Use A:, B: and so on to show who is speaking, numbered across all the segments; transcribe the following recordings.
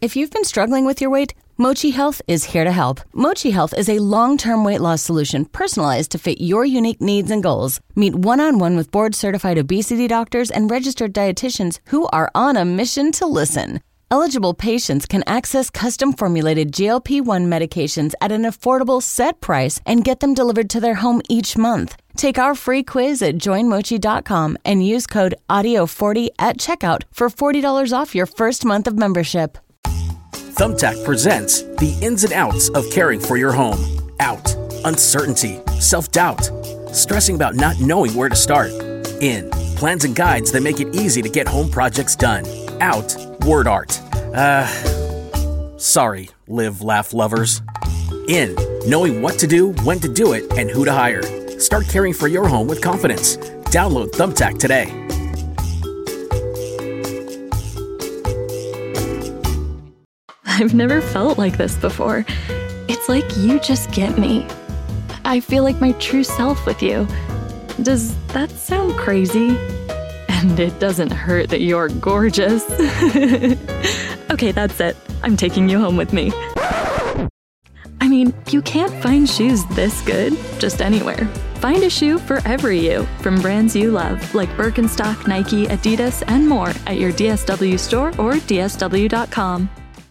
A: If you've been struggling with your weight, Mochi Health is here to help. Mochi Health is a long-term weight loss solution personalized to fit your unique needs and goals. Meet one-on-one with board-certified obesity doctors and registered dietitians who are on a mission to listen. Eligible patients can access custom-formulated GLP-1 medications at an affordable set price and get them delivered to their home each month. Take our free quiz at joinmochi.com and use code AUDIO40 at checkout for $40 off your first month of membership.
B: Thumbtack presents the ins and outs of caring for your home. Out, uncertainty, self-doubt, stressing about not knowing where to start. In, plans and guides that make it easy to get home projects done. Out, word art. Sorry, live, laugh lovers. In, knowing what to do, when to do it, and who to hire. Start caring for your home with confidence. Download Thumbtack today.
C: I've never felt like this before. It's like you just get me. I feel like my true self with you. Does that sound crazy? And it doesn't hurt that you're gorgeous. Okay, that's it. I'm taking you home with me. I mean, you can't find shoes this good just anywhere. Find a shoe for every you, from brands you love, like Birkenstock, Nike, Adidas, and more at your DSW store or DSW.com.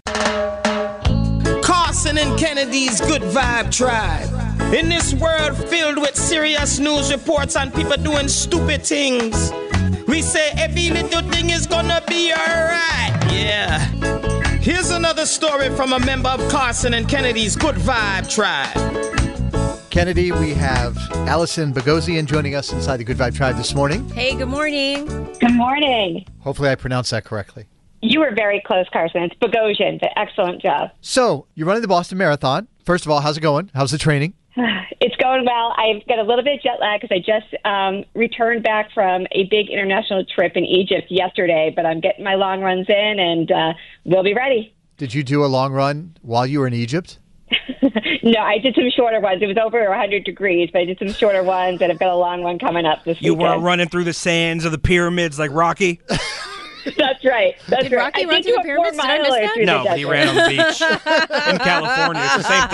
D: Carson and Kennedy's Good Vibe Tribe. In this world filled with serious news reports and people doing stupid things, we say every little thing is gonna be alright. Yeah. Here's another story from a member of Carson and Kennedy's Good Vibe Tribe.
E: Kennedy, we have Allison Bogosian joining us inside the Good Vibe Tribe this morning.
F: Hey, good morning.
G: Good morning.
E: Hopefully I pronounced that correctly.
G: You were very close, Carson. It's Bogosian, but excellent job.
E: So, you're running the Boston Marathon. First of all, how's it going? How's the training?
G: It's going well. I've got a little bit of jet lag because I just returned back from a big international trip in Egypt yesterday, but I'm getting my long runs in, and we'll be ready.
E: Did you do a long run while you were in Egypt?
G: No, I did some shorter ones. It was over 100 degrees, but I did some shorter ones, and I've got a long one coming up this weekend.
H: You weren't running through the sands of the pyramids like Rocky?
G: That's right. That's
F: Did
G: right.
F: Rocky run through the pyramids? Did I miss that?
H: No, but he ran on the beach in California.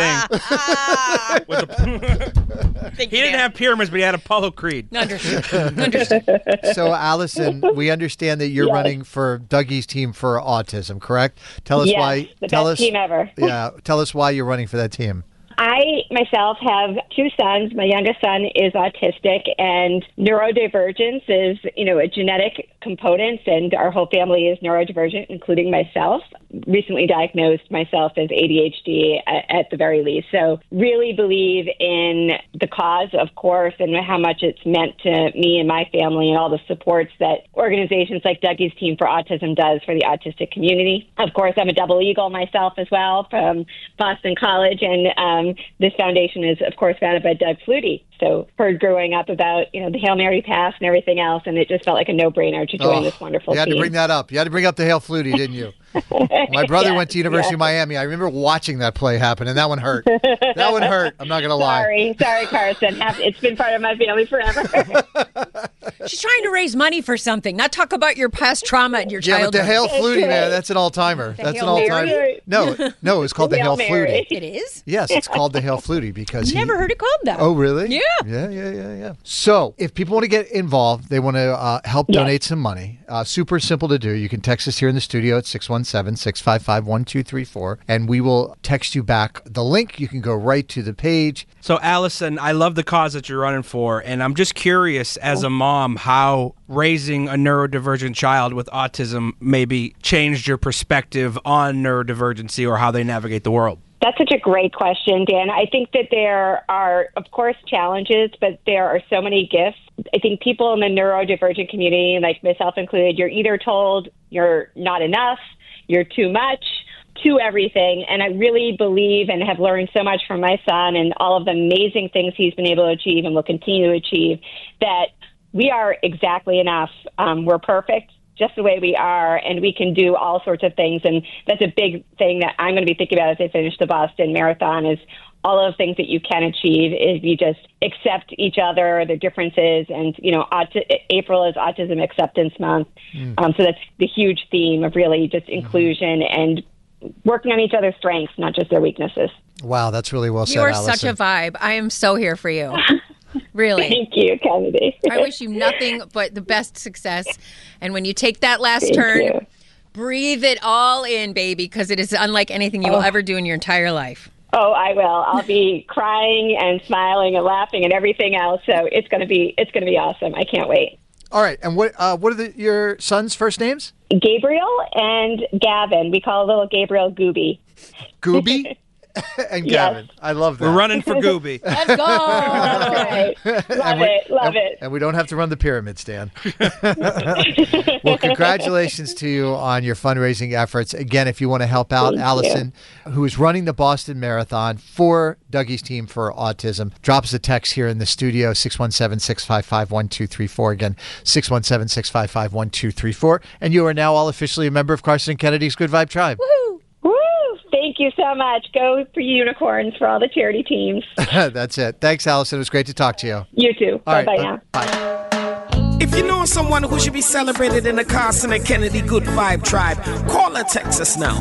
H: It's the same thing. He didn't have pyramids, but he had Apollo Creed.
F: Understood.
E: So, Allison, we understand that you're running for Dougie's team for autism, correct? Tell us why.
G: The best team ever.
E: Yeah, tell us why you're running for that team.
G: I myself have two sons. My youngest son is autistic, and neurodivergence is, a genetic component, and our whole family is neurodivergent, including myself. Recently diagnosed myself as ADHD at the very least. So really believe in the cause, of course, and how much it's meant to me and my family and all the supports that organizations like Dougie's Team for Autism does for the autistic community. Of course, I'm a double eagle myself as well from Boston College, and this foundation is, of course, founded by Doug Flutie. So heard growing up about, the Hail Mary pass and everything else, and it just felt like a no-brainer to join this wonderful team.
E: You had to bring that up. You had to bring up the Hail Flutie, didn't you? My brother went to University of Miami. I remember watching that play happen, and that one hurt. That one hurt. I'm not going to lie.
G: Sorry, Carson. It's been part of my family forever.
F: She's trying to raise money for something, not talk about your past trauma in your childhood.
E: Yeah, but the Hail Flutie, man, that's an all-timer. That's an all-timer. No, it's called the Hail Flutie.
F: It is?
E: Yes, it's called the Hail Flutie because
F: Never heard it called that.
E: Oh, really?
F: Yeah.
E: Yeah. So, if people want to get involved, they want to help donate some money. Super simple to do. You can text us here in the studio at 617-655-1234, and we will text you back the link. You can go right to the page.
H: So, Allison, I love the cause that you're running for, and I'm just curious, as a mom, how raising a neurodivergent child with autism maybe changed your perspective on neurodivergency or how they navigate the world.
G: That's such a great question, Dan. I think that there are, of course, challenges, but there are so many gifts. I think people in the neurodivergent community, like myself included, you're either told you're not enough, you're too much, to everything. And I really believe and have learned so much from my son and all of the amazing things he's been able to achieve and will continue to achieve, that we are exactly enough. We're perfect just the way we are, and we can do all sorts of things. And that's a big thing that I'm going to be thinking about as I finish the Boston Marathon, is all of the things that you can achieve if you just accept each other, the differences. And, April is Autism Acceptance Month. So that's the huge theme of really just inclusion and working on each other's strengths, not just their weaknesses.
E: Wow, that's really well said,
F: You are
E: Allison.
F: such a vibe. I am so here for you. Really.
G: Thank you, Kennedy.
F: I wish you nothing but the best success. And when you take that last
G: Thank
F: turn,
G: you.
F: breathe it all in, baby, because it is unlike anything you will ever do in your entire life.
G: Oh, I will. I'll be crying and smiling and laughing and everything else. So it's going to be awesome. I can't wait.
E: All right, and what are your sons' first names?
G: Gabriel and Gavin. We call little Gabriel Gooby.
E: Gooby and Gavin.
G: Yes.
E: I love that.
H: We're running for Gooby.
F: Let's go.
G: Right. Love it.
E: And we don't have to run the pyramid, Stan. Well, congratulations to you on your fundraising efforts. Again, if you want to help out
G: Thank
E: Allison, who is running the Boston Marathon for Dougie's Team for Autism, drop us a text here in the studio, 617-655-1234. Again, 617-655-1234. And you are now all officially a member of Carson and Kennedy's Good Vibe Tribe.
G: Woo! Thank you so much. Go for unicorns for all the charity teams.
E: That's it. Thanks, Allison. It was great to talk to you.
G: You too.
E: All right,
G: Bye-bye now.
E: Bye.
D: If you know someone who should be celebrated in the Carson and Kennedy Good Vibe Tribe, call or text us now.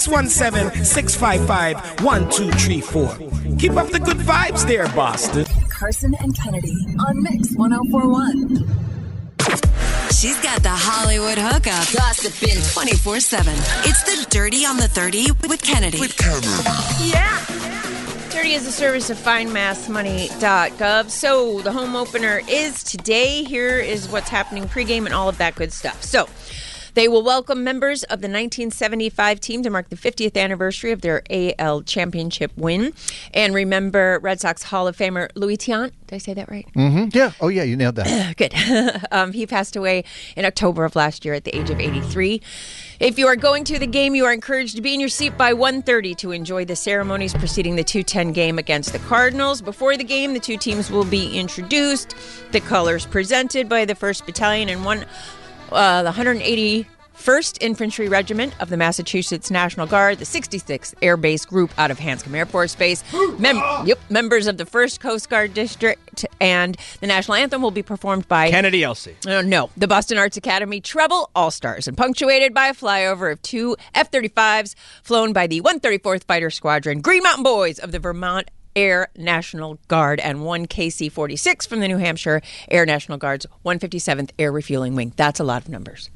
D: 617-655-1234. Keep up the good vibes there, Boston.
I: Carson and Kennedy on Mix 1041. She's got the Hollywood hookup, gossiping 24/7. It's the Dirty on the 30 with Kennedy.
F: Yeah. Dirty is a service of findmassmoney.gov. So the home opener is today. Here is what's happening pregame and all of that good stuff. So they will welcome members of the 1975 team to mark the 50th anniversary of their AL championship win. And remember Red Sox Hall of Famer Louis Tiant. Did I say that right?
E: Mm-hmm. Yeah. Oh, yeah. You nailed that.
F: Good. He passed away in October of last year at the age of 83. If you are going to the game, you are encouraged to be in your seat by 1:30 to enjoy the ceremonies preceding the 2:10 game against the Cardinals. Before the game, the two teams will be introduced, the colors presented by the 1st Battalion and the 181st Infantry Regiment of the Massachusetts National Guard, the 66th Air Base Group out of Hanscom Air Force Base, members of the 1st Coast Guard District, and the national anthem will be performed by
H: Kennedy Elsie.
F: No, the Boston Arts Academy Treble All-Stars, and punctuated by a flyover of 2 F-35s flown by the 134th Fighter Squadron, Green Mountain Boys of the Vermont Air National Guard, and 1 KC-46 from the New Hampshire Air National Guard's 157th Air Refueling Wing. That's a lot of numbers.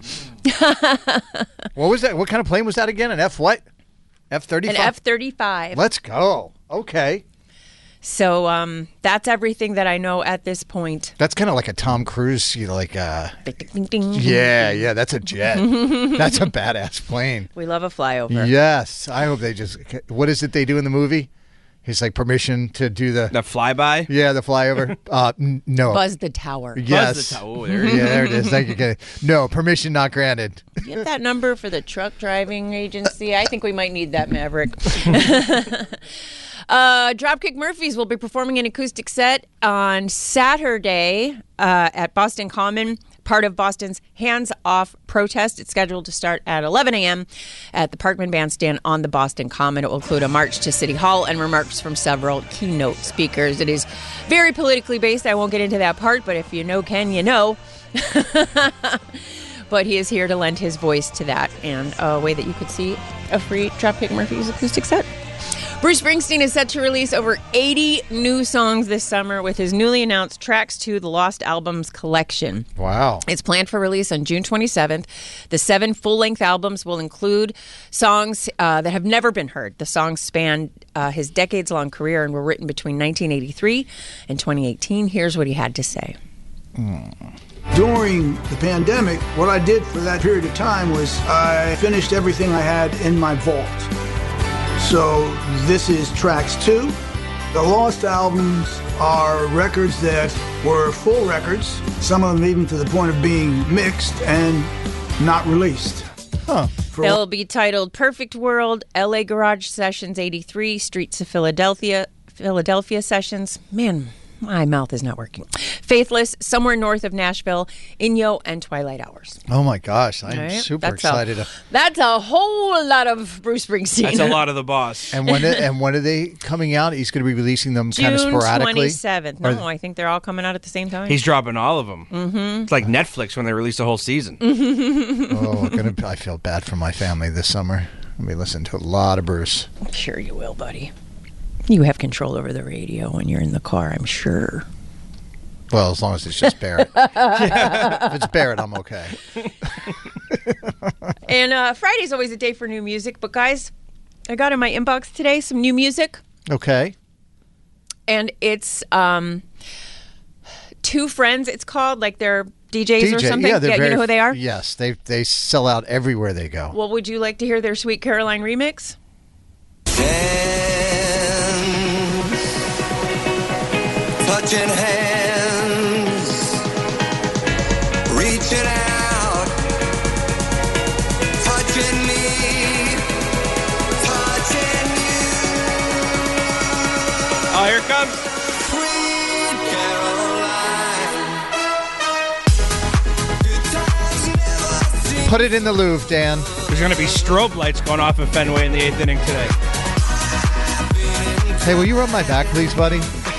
E: What was that? What kind of plane was that again? An F what? F-35?
F: An F-35.
E: Let's go. Okay.
F: So that's everything that I know at this point.
E: That's kind of like a Tom Cruise,
F: Ding, ding, ding.
E: Yeah, that's a jet. That's a badass plane.
F: We love a flyover.
E: Yes. I hope they just, what is it they do in the movie? He's like, permission to do the
H: flyby?
E: Yeah, the flyover. No.
F: Buzz the tower.
E: Yes.
H: Buzz the tower. Oh, there it is.
E: Yeah, there it is. Thank you, Kenny. No, permission not granted.
F: Get that number for the truck driving agency. I think we might need that, Maverick. Dropkick Murphys will be performing an acoustic set on Saturday at Boston Common, part of Boston's Hands Off protest. It's scheduled to start at 11 a.m. at the Parkman Bandstand on the Boston Common. It will include a march to City Hall and remarks from several keynote speakers. It is very politically based. I won't get into that part, but if you know Ken, you know. But he is here to lend his voice to that, and a way that you could see a free Dropkick Murphys acoustic set. Bruce Springsteen is set to release over 80 new songs this summer with his newly announced Tracks to the Lost Albums collection.
E: Wow.
F: It's planned for release on June 27th. The 7 full-length albums will include songs that have never been heard. The songs span his decades-long career and were written between 1983 and 2018. Here's what he had to say.
J: During the pandemic, what I did for that period of time was I finished everything I had in my vault. So this is Tracks 2. The Lost Albums are records that were full records, some of them even to the point of being mixed and not released.
F: They'll be titled Perfect World, LA Garage Sessions 83, Streets of Philadelphia Sessions. Man, my mouth is not working. Faithless, Somewhere North of Nashville, Inyo, and Twilight Hours.
E: Oh my gosh, I'm
F: Right?
E: super
F: That's
E: excited.
F: That's a whole lot of Bruce Springsteen.
H: That's a lot of the boss.
E: And when are they coming out? He's going to be releasing them kind of sporadically?
F: June 27th. No, I think they're all coming out at the same time.
H: He's dropping all of them.
F: Mm-hmm.
H: It's like Netflix when they release a whole season.
E: I feel bad for my family this summer. I'll be listening to a lot of Bruce.
F: Sure you will, buddy. You have control over the radio when you're in the car, I'm sure.
E: Well, as long as it's just Barrett. If it's Barrett, I'm okay.
F: And Friday's always a day for new music. But, guys, I got in my inbox today some new music.
E: Okay.
F: And it's Two Friends, it's called. Like they're DJs or something.
E: Yeah,
F: you know who they are?
E: Yes, they sell out everywhere they go.
F: Well, would you like to hear their Sweet Caroline remix?
K: Touching hands, reaching out, touching me, touching you.
H: Oh, here it comes.
K: Sweet Caroline.
E: Put it in the Louvre, Dan.
H: There's going to be strobe lights going off in Fenway in the 8th inning today.
E: Hey, will you rub my back, please, buddy?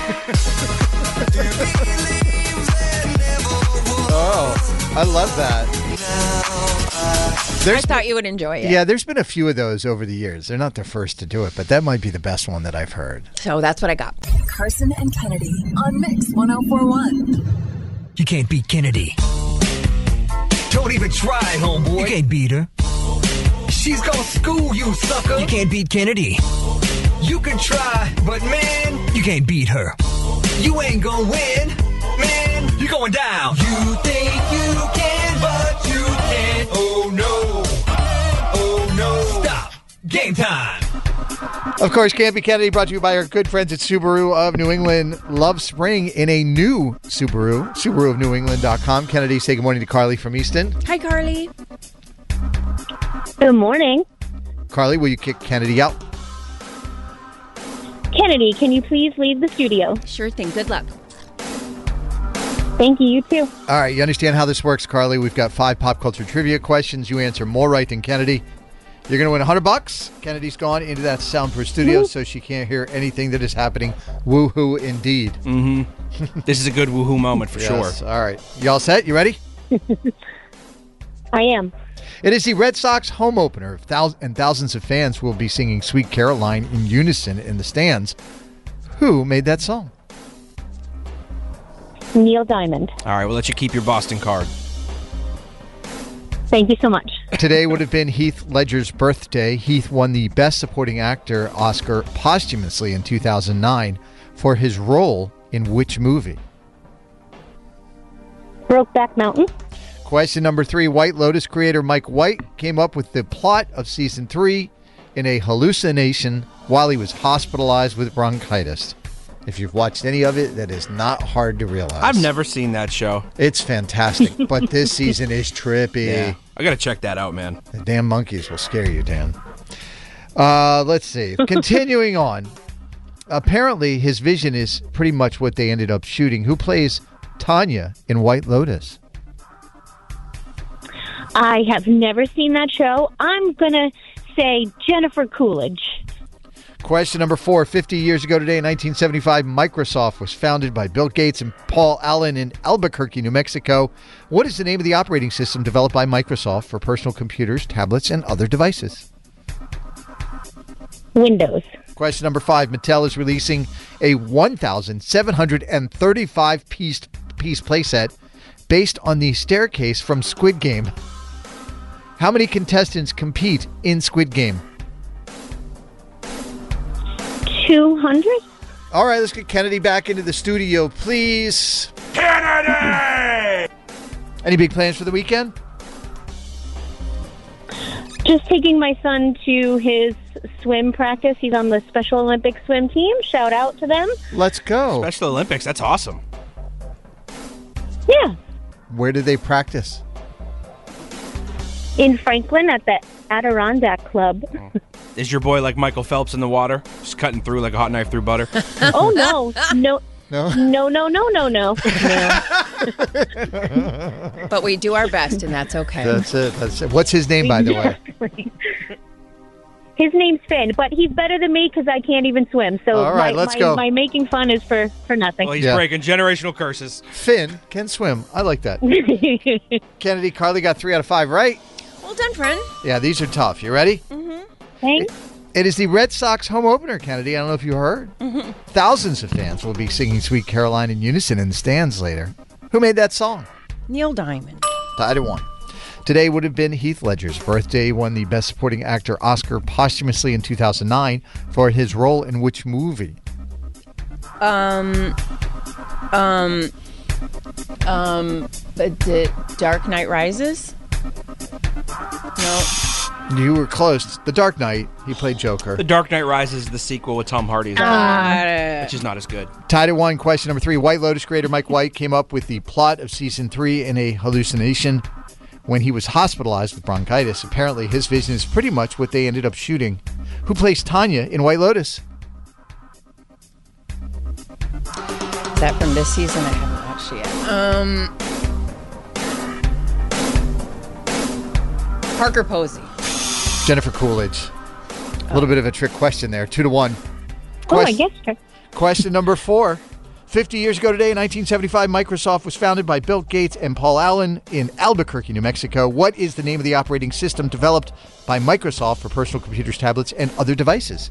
E: Oh, I love that.
F: I thought you would enjoy it.
E: Yeah, there's been a few of those over the years. They're not the first to do it, but that might be the best one that I've heard.
F: So that's what I got.
I: Carson and Kennedy on Mix 104.1.
L: You can't beat Kennedy. Don't even try, homeboy. You can't beat her. She's gonna school you, sucker. You can't beat Kennedy. You can try, but man, you can't beat her. You ain't gonna win, man. You're going down. You think you can, but you can't. Oh no. Oh no. Stop. Game time.
E: Of course, Can't Be Kennedy brought to you by our good friends at Subaru of New England. Love spring in a new Subaru. SubaruofNewEngland.com. Kennedy, say good morning to Carly from Easton.
F: Hi, Carly.
M: Good morning.
E: Carly, will you kick Kennedy out?
M: Kennedy, can you please leave the studio?
F: Sure thing. Good luck.
M: Thank you. You too.
E: All right, you understand how this works, Carly. We've got 5 pop culture trivia questions. You answer more right than Kennedy. You're going to win $100. Kennedy's gone into that soundproof studio, so she can't hear anything that is happening. Woohoo, indeed.
H: Mm-hmm. This is a good woohoo moment for sure.
E: All right. You all set? You ready?
M: I am.
E: It is the Red Sox home opener, and thousands of fans will be singing Sweet Caroline in unison in the stands. Who made that song?
M: Neil Diamond.
H: All right, we'll let you keep your Boston card.
M: Thank you so much.
E: Today would have been Heath Ledger's birthday. Heath won the Best Supporting Actor Oscar posthumously in 2009 for his role in which movie?
M: Brokeback Mountain.
E: Question number 3. White Lotus creator Mike White came up with the plot of season 3 in a hallucination while he was hospitalized with bronchitis. If you've watched any of it, that is not hard to realize.
H: I've never seen that show.
E: It's fantastic, but this season is trippy.
H: Yeah, I got to check that out, man.
E: The damn monkeys will scare you, Dan. Let's see. Continuing on. Apparently, his vision is pretty much what they ended up shooting. Who plays Tanya in White Lotus?
M: I have never seen that show. I'm going to say Jennifer Coolidge.
E: Question number 4. 50 years ago today in 1975, Microsoft was founded by Bill Gates and Paul Allen in Albuquerque, New Mexico. What is the name of the operating system developed by Microsoft for personal computers, tablets, and other devices?
M: Windows.
E: Question number 5. Mattel is releasing a 1,735-piece playset based on the staircase from Squid Game. How many contestants compete in Squid Game?
M: 200?
E: All right, let's get Kennedy back into the studio, please.
H: Kennedy!
E: Any big plans for the weekend?
M: Just taking my son to his swim practice. He's on the Special Olympics swim team. Shout out to them.
E: Let's go.
H: Special Olympics, that's awesome.
M: Yeah.
E: Where do they practice?
M: In Franklin at the Adirondack Club.
H: Is your boy like Michael Phelps in the water? Just cutting through like a hot knife through butter?
M: Oh, no. No.
E: No?
M: No.
F: But we do our best, and that's okay.
E: That's it. What's his name, by the way?
M: His name's Finn, but he's better than me because I can't even swim. So
E: all right, let's go.
M: My making fun is for nothing.
H: Well, he's breaking generational curses.
E: Finn can swim. I like that. Kennedy, Carly got 3 out of 5 right.
F: Well done, friend.
E: Yeah, these are tough. You ready?
F: Mm-hmm.
M: Thanks.
E: It is the Red Sox home opener, Kennedy. I don't know if you heard. Thousands of fans will be singing Sweet Caroline in unison in the stands later. Who made that song?
F: Neil Diamond.
E: Tied at 1. Today would have been Heath Ledger's birthday. He won the Best Supporting Actor Oscar posthumously in 2009 for his role in which movie?
F: The Dark Knight Rises? No.
E: You were close. The Dark Knight. He played Joker.
H: The Dark Knight Rises is the sequel with Tom Hardy, which is not as good.
E: Tied at 1. Question number 3. White Lotus creator Mike White came up with the plot of season 3 in a hallucination when he was hospitalized with bronchitis. Apparently, his vision is pretty much what they ended up shooting. Who plays Tanya in White Lotus?
F: Is that from this season? I haven't watched it yet. Parker Posey.
E: Jennifer Coolidge. A little bit of a trick question there. 2 to 1.
M: I guess so.
E: Question number 4. 50 years ago today, in 1975, Microsoft was founded by Bill Gates and Paul Allen in Albuquerque, New Mexico. What is the name of the operating system developed by Microsoft for personal computers, tablets, and other devices?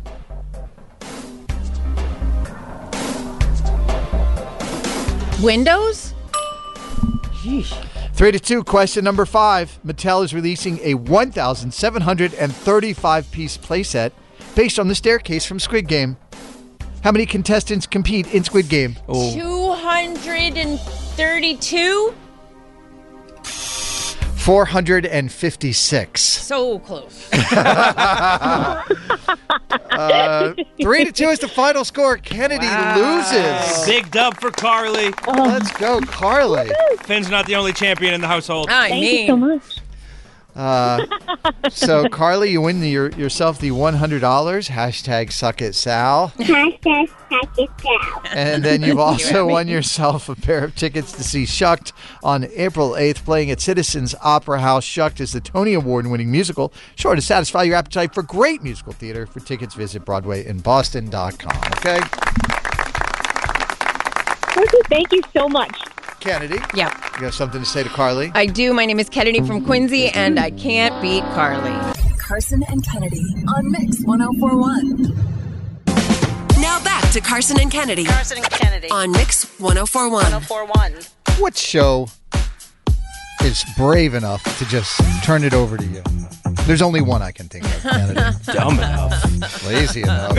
F: Windows?
E: 3 to 2. Question number 5. Mattel is releasing a 1,735-piece playset based on the staircase from Squid Game. How many contestants compete in Squid Game?
F: 232?
E: 456.
F: So close.
E: 3 to 2 is the final score. Kennedy loses.
H: Big dub for Carly.
E: Let's go, Carly.
H: Finn's not the only champion in the household.
M: Thank you so much.
E: So, Carly, you win yourself the $100. Hashtag suck it, Sal.
M: Hashtag suck it, Sal.
E: And then you've also won yourself a pair of tickets to see Shucked on April 8th, playing at Citizens Opera House. Shucked is the Tony Award-winning musical, sure to satisfy your appetite for great musical theater. For tickets, visit BroadwayInBoston.com. Okay?
M: Thank you so much.
E: Kennedy?
F: Yeah.
E: You have something to say to Carly?
F: I do. My name is Kennedy from Quincy, and I can't beat Carly.
I: Carson and Kennedy on Mix 104.1. Now back to Carson and Kennedy.
N: Carson and Kennedy
I: on Mix 104.1.
N: 104.1.
E: What show is brave enough to just turn it over to you? There's only one I can think of, Kennedy.
H: Dumb enough.
E: Lazy enough.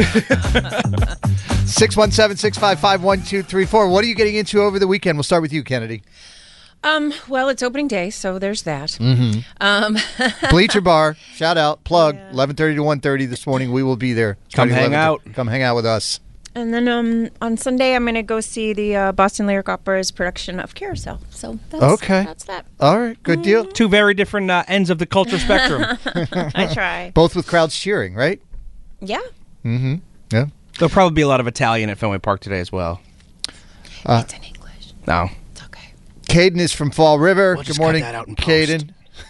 E: 617-655-1234. What are you getting into over the weekend? We'll start with you, Kennedy.
F: Well, it's opening day, so there's that.
E: Mm-hmm. Bleacher Bar, shout out, plug, 11:30 to 1:30 this morning. We will be there.
H: Come hang out.
E: Come hang out with us.
F: And then on Sunday, I'm going to go see the Boston Lyric Opera's production of Carousel. So that's that.
E: All right, good deal.
H: Two very different ends of the culture spectrum.
F: I try.
E: Both with crowds cheering, right?
F: Yeah.
E: Mm-hmm. Yeah.
H: There'll probably be a lot of Italian at Fenway Park today as well.
F: It's in English.
H: No.
F: It's okay.
E: Caden is from Fall River.
H: We'll
E: Good morning,
H: cut that out in post.
E: Caden.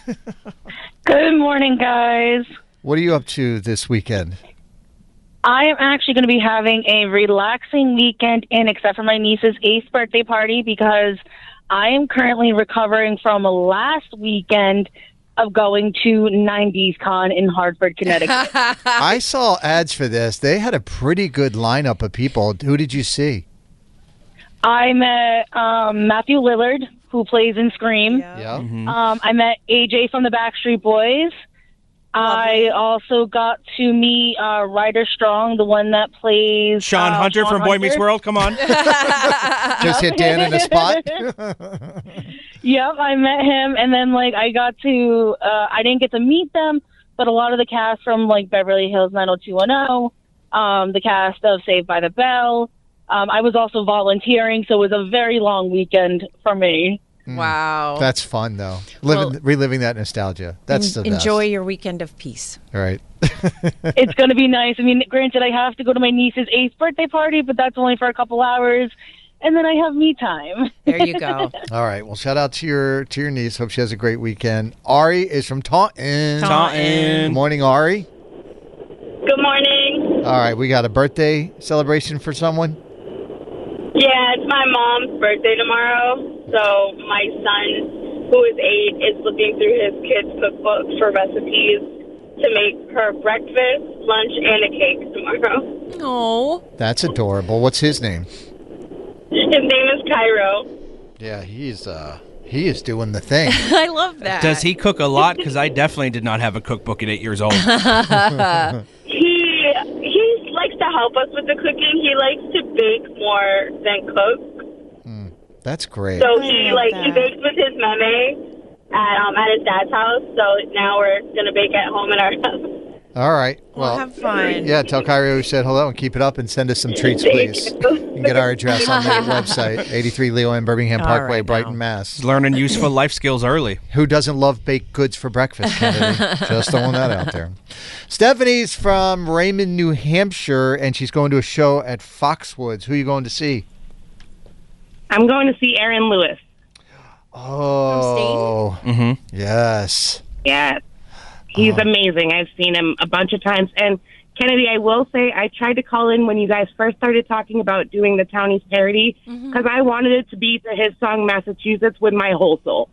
M: Good morning, guys.
E: What are you up to this weekend?
M: I am actually going to be having a relaxing weekend except for my niece's 8th birthday party, because I am currently recovering from last weekend of going to 90s Con in Hartford, Connecticut.
E: I saw ads for this. They had a pretty good lineup of people. Who did you see?
M: I met Matthew Lillard, who plays in Scream.
E: Yeah.
H: Mm-hmm.
M: I met AJ from the Backstreet Boys. I also got to meet Ryder Strong, the one that plays
H: Sean Hunter from Boy Meets World. Come on.
E: Just hit Dan in a spot.
M: Yep, I met him, and then I got to I didn't get to meet them, but a lot of the cast from Beverly Hills 90210, the cast of Saved by the Bell. I was also volunteering, so it was a very long weekend for me.
F: Wow.
E: That's fun, though. Reliving that nostalgia. That's the best.
F: Enjoy your weekend of peace.
E: All right.
M: It's going to be nice. I mean, granted, I have to go to my niece's 8th birthday party, but that's only for a couple hours, and then I have me time.
F: There you go.
E: All right. Well, shout out to your niece. Hope she has a great weekend. Ari is from Taunton. Good morning, Ari.
O: Good morning.
E: All right. We got a birthday celebration for someone?
O: Yeah, it's my mom's birthday tomorrow, so my son, who is 8, is looking through his kids' cookbooks for recipes to make her breakfast, lunch, and a cake tomorrow.
F: Oh.
E: That's adorable. What's his name?
O: His name is Cairo.
E: Yeah, he is doing the thing.
F: I love that.
H: Does he cook a lot? Because I definitely did not have a cookbook at 8 years old.
O: He likes to help us with the cooking. He likes to bake more than cook.
E: That's great.
O: So he bakes with his meme at his dad's house. So now we're gonna bake at home in our house.
E: All right.
F: Well, have fun.
E: Yeah, tell Kyrie we said hello and keep it up and send us some treats, please. You can get our address on the website, 83 Leo and Birmingham
F: All
E: Parkway,
F: right,
E: Brighton, Mass.
H: Learning useful life skills early.
E: Who doesn't love baked goods for breakfast, Kennedy? Just throwing that out there. Stephanie's from Raymond, New Hampshire, and she's going to a show at Foxwoods. Who are you going to see?
N: I'm going to see Aaron Lewis.
E: Oh. Yes.
N: Yeah. He's amazing. I've seen him a bunch of times. And Kennedy, I will say, I tried to call in when you guys first started talking about doing the Townies parody because I wanted it to be to his song Massachusetts with my whole soul.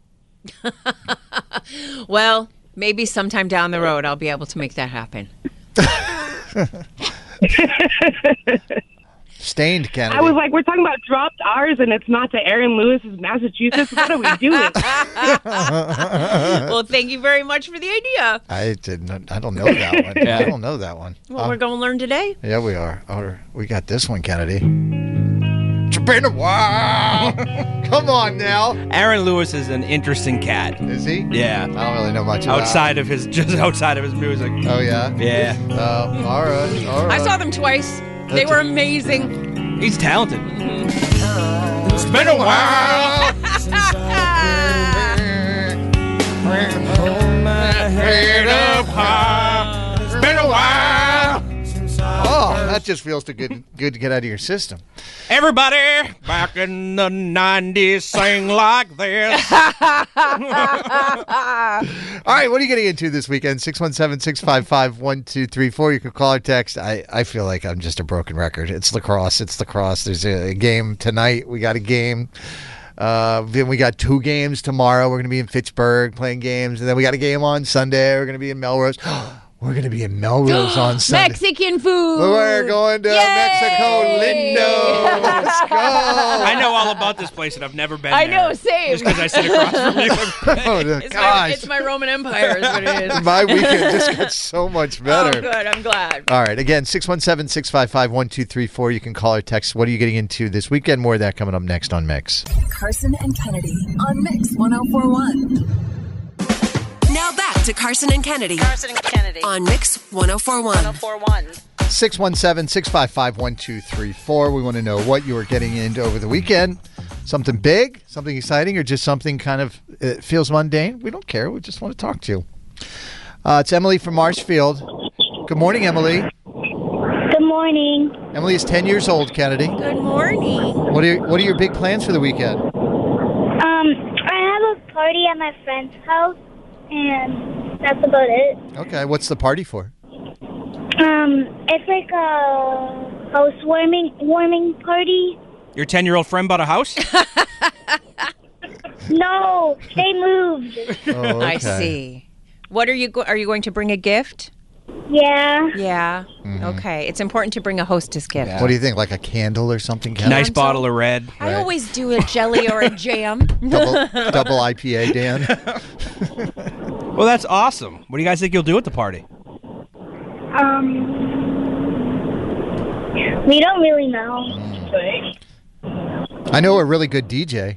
F: Well, maybe sometime down the road I'll be able to make that happen.
E: Stained, Kennedy.
N: I was like, we're talking about dropped R's and it's not to Aaron Lewis's Massachusetts. What are we doing?
F: Well, thank you very much for the idea.
E: I don't know that one. I don't know that one.
F: Well, we're going to learn today.
E: Yeah, we are. We got this one, Kennedy. It's been a while. Come on now.
H: Aaron Lewis is an interesting cat.
E: Is he?
H: Yeah.
E: I don't really know much about
H: outside of his music.
E: Oh, yeah?
H: Yeah.
E: All right.
F: I saw them twice. They were amazing.
H: He's talented.
K: It's been a while since I've been hold my head up high. It's been a while since I've
E: that just feels too good to get out of your system.
H: Everybody back in the 90s sang like this.
E: All right, what are you getting into this weekend? 617-655-1234. You can call or text. I feel like I'm just a broken record. It's lacrosse. There's a game tonight. We got a game. Then we got 2 games tomorrow. We're going to be in Fitchburg playing games. And then we got a game on Sunday. We're going to be in Melrose. We're going to be in Melrose on Sunday.
F: Mexican food.
E: We're going to Mexico, Lindo. Let's go.
H: I know all about this place, and I've never been there.
F: I know, same.
H: Just because I sit across from you.
F: It's my Roman Empire is what it is.
E: My weekend just got so much better.
F: Oh, good. I'm glad.
E: All right. Again, 617-655-1234. You can call or text. What are you getting into this weekend? More of that coming up next on Mix.
I: Carson and Kennedy on Mix 104.1. Now back to Carson and Kennedy. On Mix 104.1.
E: 617-655-1234. We want to know what you are getting into over the weekend. Something big, something exciting, or just something kind of feels mundane? We don't care. We just want to talk to you. It's Emily from Marshfield. Good morning, Emily.
P: Good morning.
E: Emily is 10 years old, Kennedy.
F: Good morning.
E: What are your big plans for the weekend?
P: I have a party at my friend's house, and that's about it.
E: Okay, what's the party for?
P: It's like a housewarming party.
H: Your 10-year-old friend bought a house?
P: No, they moved.
E: Oh, okay.
F: I see. What are you going to bring a gift?
P: Yeah.
F: Yeah. Okay. It's important to bring a hostess gift.
E: What do you think, like a candle or something? Kennedy?
H: Nice bottle of red.
F: I always do a jelly or a jam.
E: Double IPA, Dan.
H: Well, that's awesome. What do you guys think you'll do at the party?
P: We don't really know.
E: I know a really good DJ.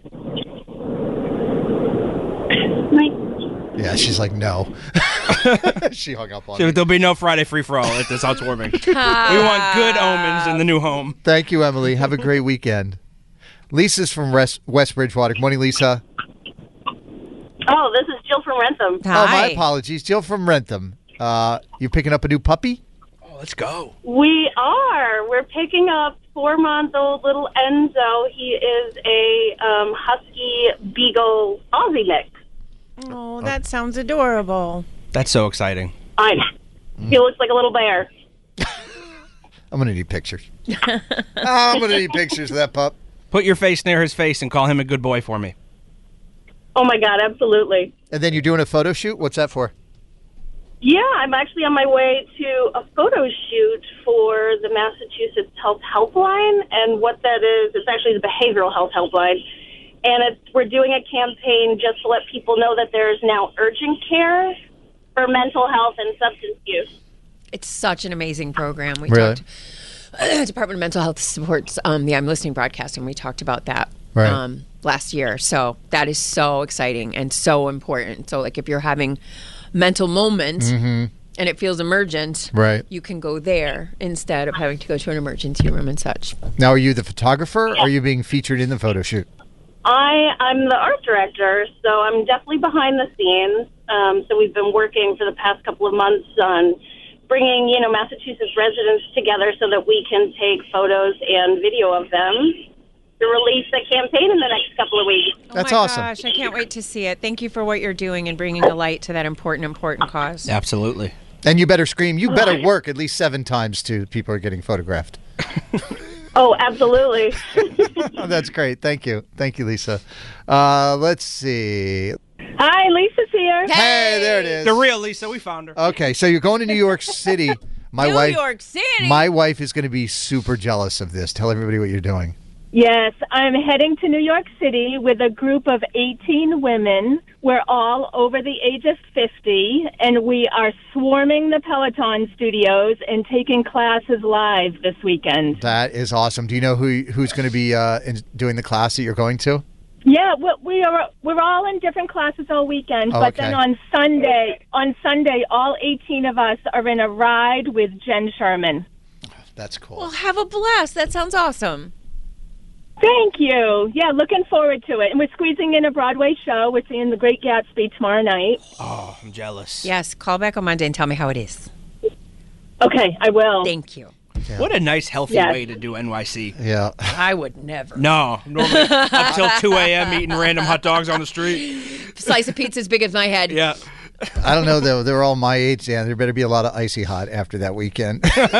E: Yeah, she's like, no. She hung up on me.
H: There'll be no Friday free-for-all at this housewarming. We want good omens in the new home.
E: Thank you, Emily. Have a great weekend. Lisa's from West Bridgewater. Good morning, Lisa.
O: Oh, this is Jill from Rentham.
E: Oh, my apologies. Jill from Rentham. You picking up a new puppy?
H: Oh, let's go.
N: We are. We're picking up 4-month-old little Enzo. He is a husky beagle Aussie mix.
F: Oh, that sounds adorable.
H: That's so exciting.
N: I know. He looks like a little bear.
E: I'm going to need pictures. I'm going to need pictures of that pup.
H: Put your face near his face and call him a good boy for me.
N: Oh, my God, absolutely.
E: And then you're doing a photo shoot? What's that for?
Q: Yeah, I'm actually on my way to a photo shoot for the Massachusetts Health Helpline, and what that is, it's actually the Behavioral Health Helpline, and we're doing a campaign just to let people know that there is now urgent care for mental health and substance use.
F: It's such an amazing program. We
E: Really?
F: talked. Department of Mental Health supports the I'm Listening broadcast, and we talked about that
E: Right.
F: last year. So that is so exciting and so important. So, like, if you're having mental moments and it feels emergent,
E: Right.
F: you can go there instead of having to go to an emergency room and such.
E: Now, are you the photographer or are you being featured in the photo shoot?
Q: I'm the art director, so I'm definitely behind the scenes. So we've been working for the past couple of months on bringing, Massachusetts residents together so that we can take photos and video of them to release the campaign in the next couple of weeks.
E: That's
F: oh my
E: awesome.
F: Gosh, I can't wait to see it. Thank you for what you're doing and bringing the light to that important cause.
H: Absolutely.
E: And you better scream, you better work at least 7 times to people are getting photographed.
Q: Oh, absolutely.
E: Oh, that's great. Thank you. Thank you, Lisa. Let's see.
Q: Hi, Lisa's here.
E: Hey, there it is.
H: The real Lisa, we found her.
E: Okay, so you're going to New York City.
F: New York City?
E: My wife is going to be super jealous of this. Tell everybody what you're doing.
R: Yes, I'm heading to New York City with a group of 18 women. We're all over the age of 50, and we are swarming the Peloton studios and taking classes live this weekend.
E: That is awesome. Do you know who's going to be doing the class that you're going to?
R: Yeah, we're all in different classes all weekend,
E: Oh,
R: but
E: okay.
R: then on Sunday, all 18 of us are in a ride with Jen Sherman.
E: That's cool.
F: Well, have a blast. That sounds awesome.
R: Thank you. Yeah, looking forward to it. And we're squeezing in a Broadway show. We're seeing The Great Gatsby tomorrow night.
H: Oh, I'm jealous.
F: Yes, call back on Monday and tell me how it is.
R: Okay, I will.
F: Thank you.
H: What a nice, healthy
R: Yes.
H: way to do NYC.
E: Yeah.
F: I would never.
H: No. Normally up till 2 a.m. eating random hot dogs on the street.
F: Slice of pizza as big as my head.
H: Yeah.
E: I don't know, though. They're all my age, Dan. There better be a lot of icy hot after that weekend.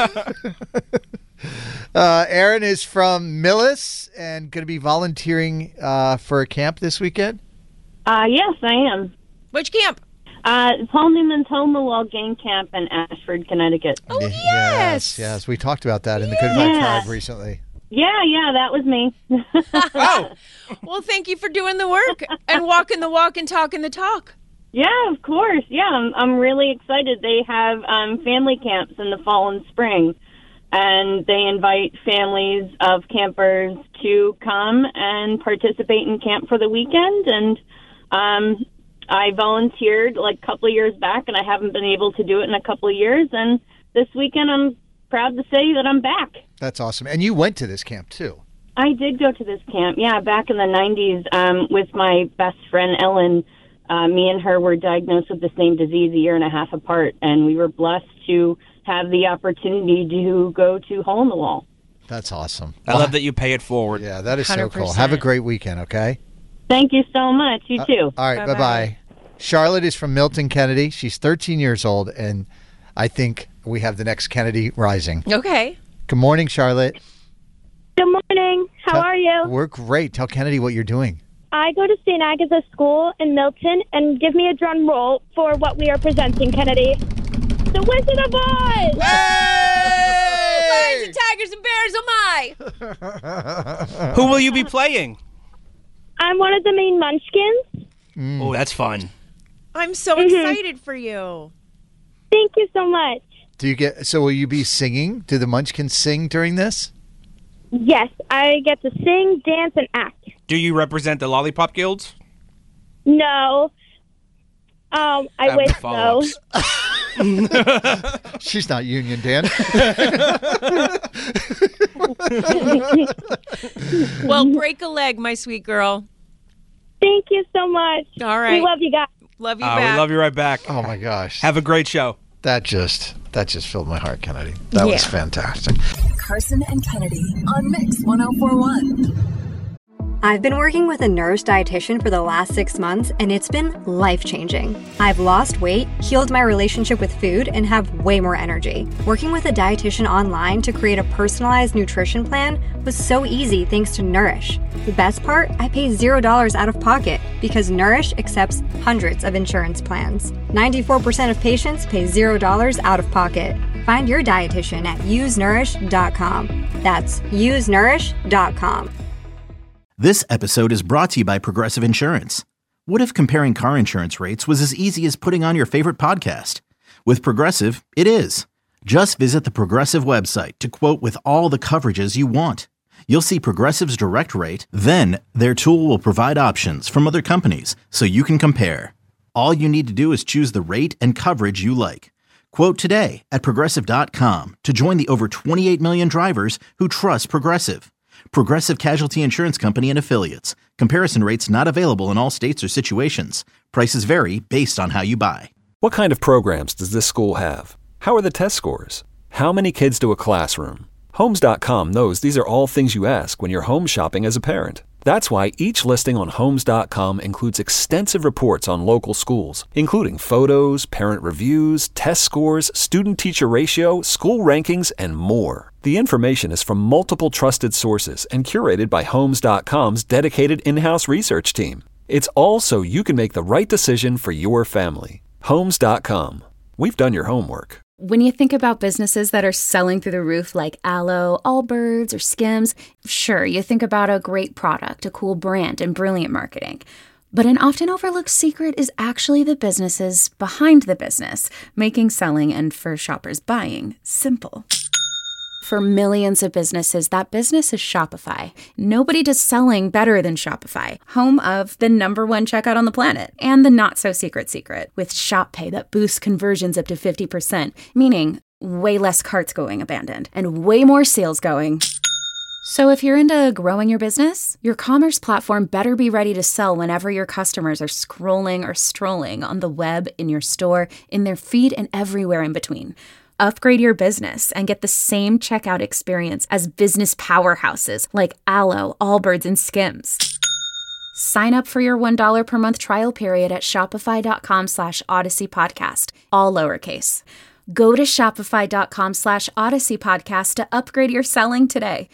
E: Aaron is from Millis and going to be volunteering for a camp this weekend.
S: Yes, I am.
F: Which camp?
S: Paul Newman's Home Game Camp in Ashford, Connecticut.
F: Oh,
E: Yes. We talked about that in the Good Vibe Tribe recently.
S: Yeah, that was me.
F: Well, thank you for doing the work and walking the walk and talking the talk.
S: Yeah, of course. Yeah, I'm really excited. They have family camps in the fall and spring, and they invite families of campers to come and participate in camp for the weekend. And I volunteered like a couple of years back, and I haven't been able to do it in a couple of years. And this weekend, I'm proud to say that I'm back.
E: That's awesome. And you went to this camp, too.
S: I did go to this camp, back in the 90s with my best friend, Ellen. Me and her were diagnosed with the same disease a year and a half apart, and we were blessed to have the opportunity to go to Hole in the Wall.
E: That's awesome.
H: I love that you pay it forward.
E: Yeah, that is so cool.
S: 100%.
E: Have a great weekend, okay?
S: Thank you so much. You too.
E: All right, bye-bye. Charlotte is from Milton Kennedy. She's 13 years old, and I think we have the next Kennedy rising.
F: Okay.
E: Good morning, Charlotte.
T: Good morning. How are you?
E: We're great. Tell Kennedy what you're doing.
T: I go to St. Agatha School in Milton, and give me a drum roll for what we are presenting, Kennedy. The Wizard of Oz!
F: Lions and tigers and bears, oh my!
H: Who will you be playing?
T: I'm one of the main Munchkins.
H: Oh, that's fun.
F: I'm so excited for you.
T: Thank you so much.
E: So will you be singing? Do the Munchkins sing during this?
T: Yes, I get to sing, dance, and act.
H: Do you represent the Lollipop Guilds?
T: No. I wish so.
H: follow-ups.
E: She's not union, Dan.
F: Well, break a leg, my sweet girl.
T: Thank you so much.
F: All right.
T: We love you guys.
F: Love you
H: We
F: back.
H: love you right back.
E: Oh, my gosh.
H: Have a great show.
E: That just filled my heart, Kennedy. That was fantastic.
I: Carson and Kennedy on Mix 104.1.
U: I've been working with a Nourish dietitian for the last 6 months, and it's been life-changing. I've lost weight, healed my relationship with food, and have way more energy. Working with a dietitian online to create a personalized nutrition plan was so easy thanks to Nourish. The best part? I pay $0 out of pocket because Nourish accepts hundreds of insurance plans. 94% of patients pay $0 out of pocket. Find your dietitian at usenourish.com. That's usenourish.com.
V: This episode is brought to you by Progressive Insurance. What if comparing car insurance rates was as easy as putting on your favorite podcast? With Progressive, it is. Just visit the Progressive website to quote with all the coverages you want. You'll see Progressive's direct rate, then their tool will provide options from other companies so you can compare. All you need to do is choose the rate and coverage you like. Quote today at Progressive.com to join the over 28 million drivers who trust Progressive. Progressive Casualty Insurance Company and Affiliates. Comparison rates not available in all states or situations. Prices vary based on how you buy.
W: What kind of programs does this school have? How are the test scores? How many kids do a classroom? Homes.com knows these are all things you ask when you're home shopping as a parent. That's why each listing on Homes.com includes extensive reports on local schools, including photos, parent reviews, test scores, student-teacher ratio, school rankings, and more. The information is from multiple trusted sources and curated by Homes.com's dedicated in-house research team. It's all so you can make the right decision for your family. Homes.com. We've done your homework.
X: When you think about businesses that are selling through the roof like Aloe, Allbirds, or Skims, sure, you think about a great product, a cool brand, and brilliant marketing. But an often overlooked secret is actually the businesses behind the business, making selling and for shoppers buying simple. For millions of businesses, that business is Shopify. Nobody does selling better than Shopify, home of the #1 checkout on the planet, and the not-so-secret secret, with Shop Pay that boosts conversions up to 50%, meaning way less carts going abandoned, and way more sales going. So if you're into growing your business, your commerce platform better be ready to sell whenever your customers are scrolling or strolling on the web, in your store, in their feed, and everywhere in between. Upgrade your business and get the same checkout experience as business powerhouses like Aloe, Allbirds, and Skims. Sign up for your $1 per month trial period at shopify.com/Odyssey Podcast, all lowercase. Go to shopify.com/Odyssey Podcast to upgrade your selling today.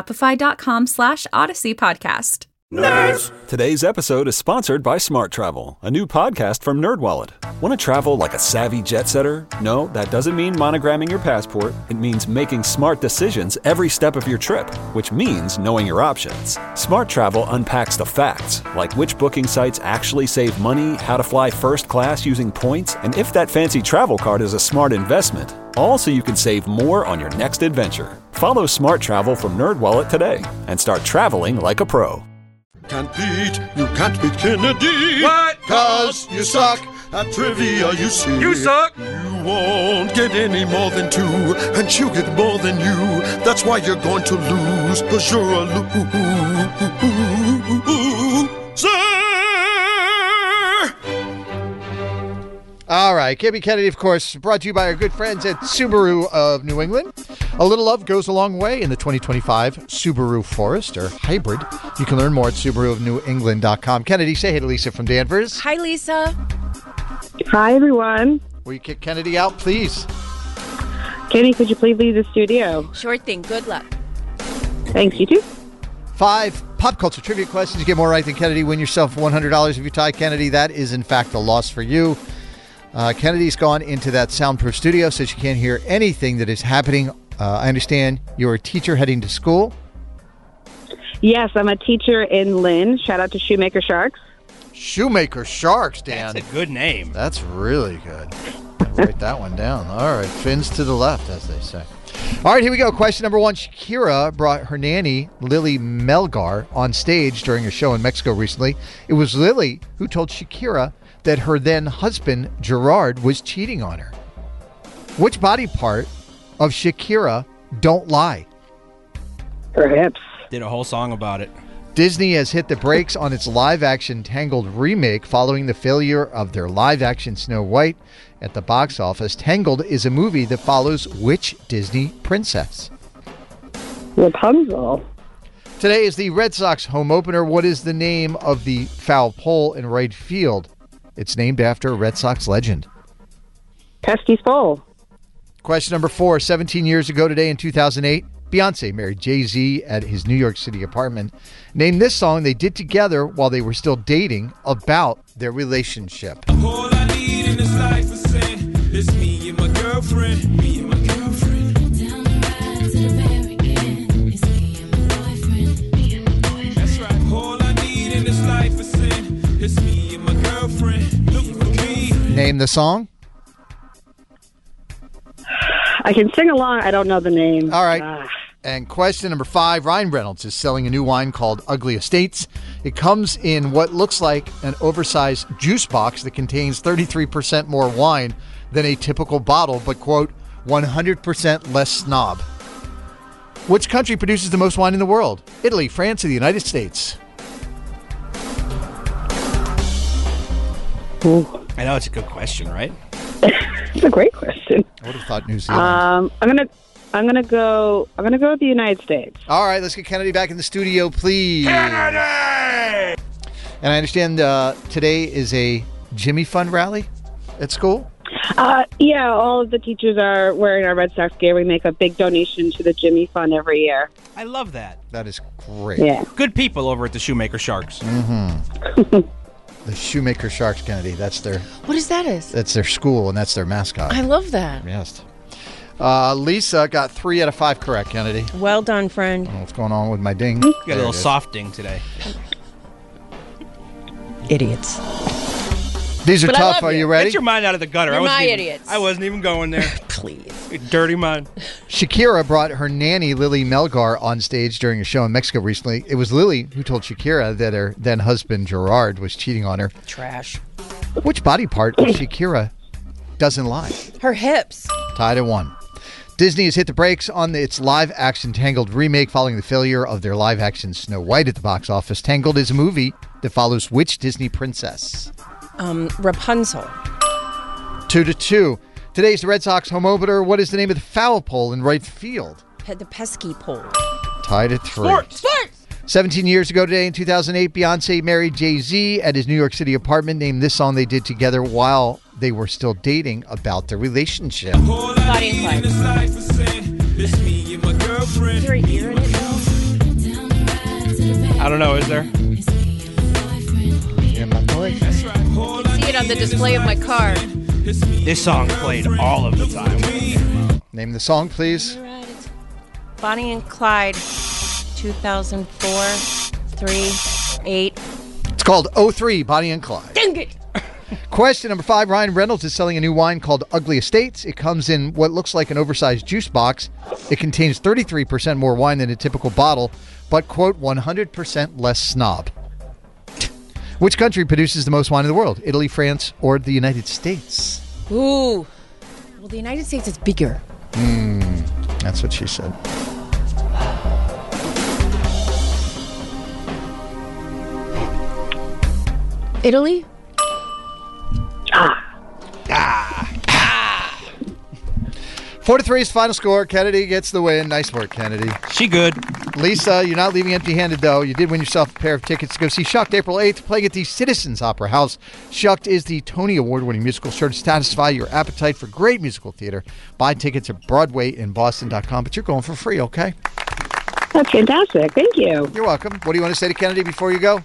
X: Shopify.com/Odyssey Podcast.
W: Nerds! Today's episode is sponsored by Smart Travel, a new podcast from NerdWallet. Want to travel like a savvy jet setter? No, that doesn't mean monogramming your passport. It means making smart decisions every step of your trip, which means knowing your options. Smart Travel unpacks the facts, like which booking sites actually save money, how to fly first class using points, and if that fancy travel card is a smart investment. All so you can save more on your next adventure. Follow Smart Travel from NerdWallet today and start traveling like a pro.
K: You can't beat Kennedy. What? 'Cause you suck at trivia, you see. You suck. You won't get any more than 2, and she'll get more than you. That's why you're going to lose, 'cause you're a loser.
E: All right, Kimmy Kennedy, of course, brought to you by our good friends at Subaru of New England. A little love goes a long way in the 2025 Subaru Forester Hybrid. You can learn more at SubaruofNewEngland.com. Kennedy, say hey to Lisa from Danvers.
F: Hi, Lisa.
Y: Hi, everyone.
E: Will you kick Kennedy out, please?
Y: Kenny, could you please leave the studio?
F: Sure thing. Good luck.
Y: Thanks, you too.
E: 5 pop culture trivia questions. You get more right than Kennedy. Win yourself $100. If you tie Kennedy, that is, in fact, a loss for you. Kennedy's gone into that soundproof studio so she can't hear anything that is happening. I understand you're a teacher heading to school.
Y: Yes, I'm a teacher in Lynn. Shout out to Shoemaker Sharks.
E: Shoemaker Sharks, Dan.
H: That's a good name.
E: That's really good. Write that one down. All right. Fins to the left, as they say. All right, here we go. Question number 1. Shakira brought her nanny, Lily Melgar, on stage during a show in Mexico recently. It was Lily who told Shakira that her then husband, Gerard, was cheating on her. Which body part of Shakira don't lie?
Y: Her hips.
H: Did a whole song about it.
E: Disney has hit the brakes on its live-action Tangled remake following the failure of their live-action Snow White at the box office. Tangled is a movie that follows which Disney princess?
Y: Rapunzel.
E: Today is the Red Sox home opener. What is the name of the foul pole in right field? It's named after a Red Sox legend.
Y: Pesky's Bowl.
E: Question number 4. 17 years ago today in 2008, Beyonce married Jay-Z at his New York City apartment. Name this song they did together while they were still dating about their relationship.
A: All I need in this life is sin. It's me and my girlfriend. Me and my girlfriend. Down the ride to the very end. It's me and my boyfriend. Me and my boyfriend. That's right. All I need in this life is sin. It's me and my girlfriend. Look for me.
E: Name the song.
Y: I can sing along. I don't know the name.
E: All right. And question number 5. Ryan Reynolds is selling a new wine called Ugly Estates. It comes in what looks like an oversized juice box that contains 33% more wine than a typical bottle, but, quote, 100% less snob. Which country produces the most wine in the world? Italy, France, or the United States?
Y: Ooh.
H: I know it's a good question, right?
Y: It's a great question.
E: I would have thought New Zealand.
Y: I'm gonna go with the United States.
E: All right, let's get Kennedy back in the studio, please. Kennedy! And I understand today is a Jimmy Fund rally at school?
Y: Yeah, all of the teachers are wearing our Red Sox gear. We make a big donation to the Jimmy Fund every year.
H: I love that.
E: That is great.
Y: Yeah.
H: Good people over at the Shoemaker Sharks.
E: Mm-hmm. The Shoemaker Sharks, Kennedy. That's their That's their school, and that's their mascot.
F: I love that.
E: Yes. Lisa got 3 out of 5 correct, Kennedy.
F: Well done, friend.
E: I don't know what's going on with my ding.
H: You got a little soft ding today.
F: Idiots.
E: These are
F: But I
E: tough.
F: love
E: Are
F: you.
E: you ready?
H: Get your mind out of the gutter.
F: You're my
H: even,
F: idiots.
H: I wasn't even going there.
F: Please.
H: Dirty mind.
E: Shakira brought her nanny, Lily Melgar, on stage during a show in Mexico recently. It was Lily who told Shakira that her then-husband, Gerard, was cheating on her.
F: Trash.
E: Which body part of Shakira doesn't lie?
F: Her hips.
E: Tied at 1. Disney has hit the brakes on its live-action Tangled remake following the failure of their live-action Snow White at the box office. Tangled is a movie that follows which Disney princess?
F: Rapunzel.
E: 2-2. Today's the Red Sox home opener. What is the name of the foul pole in right field?
F: The pesky pole.
E: Tied at 3.
F: Sports.
E: 17 years ago today in 2008, Beyonce married Jay-Z at his New York City apartment. Name this song they did together while they were still dating about their relationship.
F: Bonnie and Clyde. Is there a year in it, though?
H: I don't know. Is there?
E: Yeah, my boy.
H: That's right.
F: I can see it on the display of my car.
H: This song played all of the time.
E: Name the song, please.
F: Bonnie and Clyde, 2004, 3, 8.
E: It's called 03, Bonnie and Clyde.
F: Dang it!
E: Question number 5. Ryan Reynolds is selling a new wine called Ugly Estates. It comes in what looks like an oversized juice box. It contains 33% more wine than a typical bottle, but, quote, 100% less snob. Which country produces the most wine in the world? Italy, France, or the United States?
F: Ooh. Well, the United States is bigger.
E: That's what she said.
F: Italy?
E: 4-3 is the final score. Kennedy gets the win. Nice work, Kennedy.
H: She good.
E: Lisa, you're not leaving empty-handed, though. You did win yourself a pair of tickets to go see Shucked April 8th, playing at the Citizens Opera House. Shucked is the Tony Award-winning musical sure to satisfy your appetite for great musical theater. Buy tickets at BroadwayInBoston.com, but you're going for free, okay?
Y: That's fantastic. Thank you.
E: You're welcome. What do you want to say to Kennedy before you go?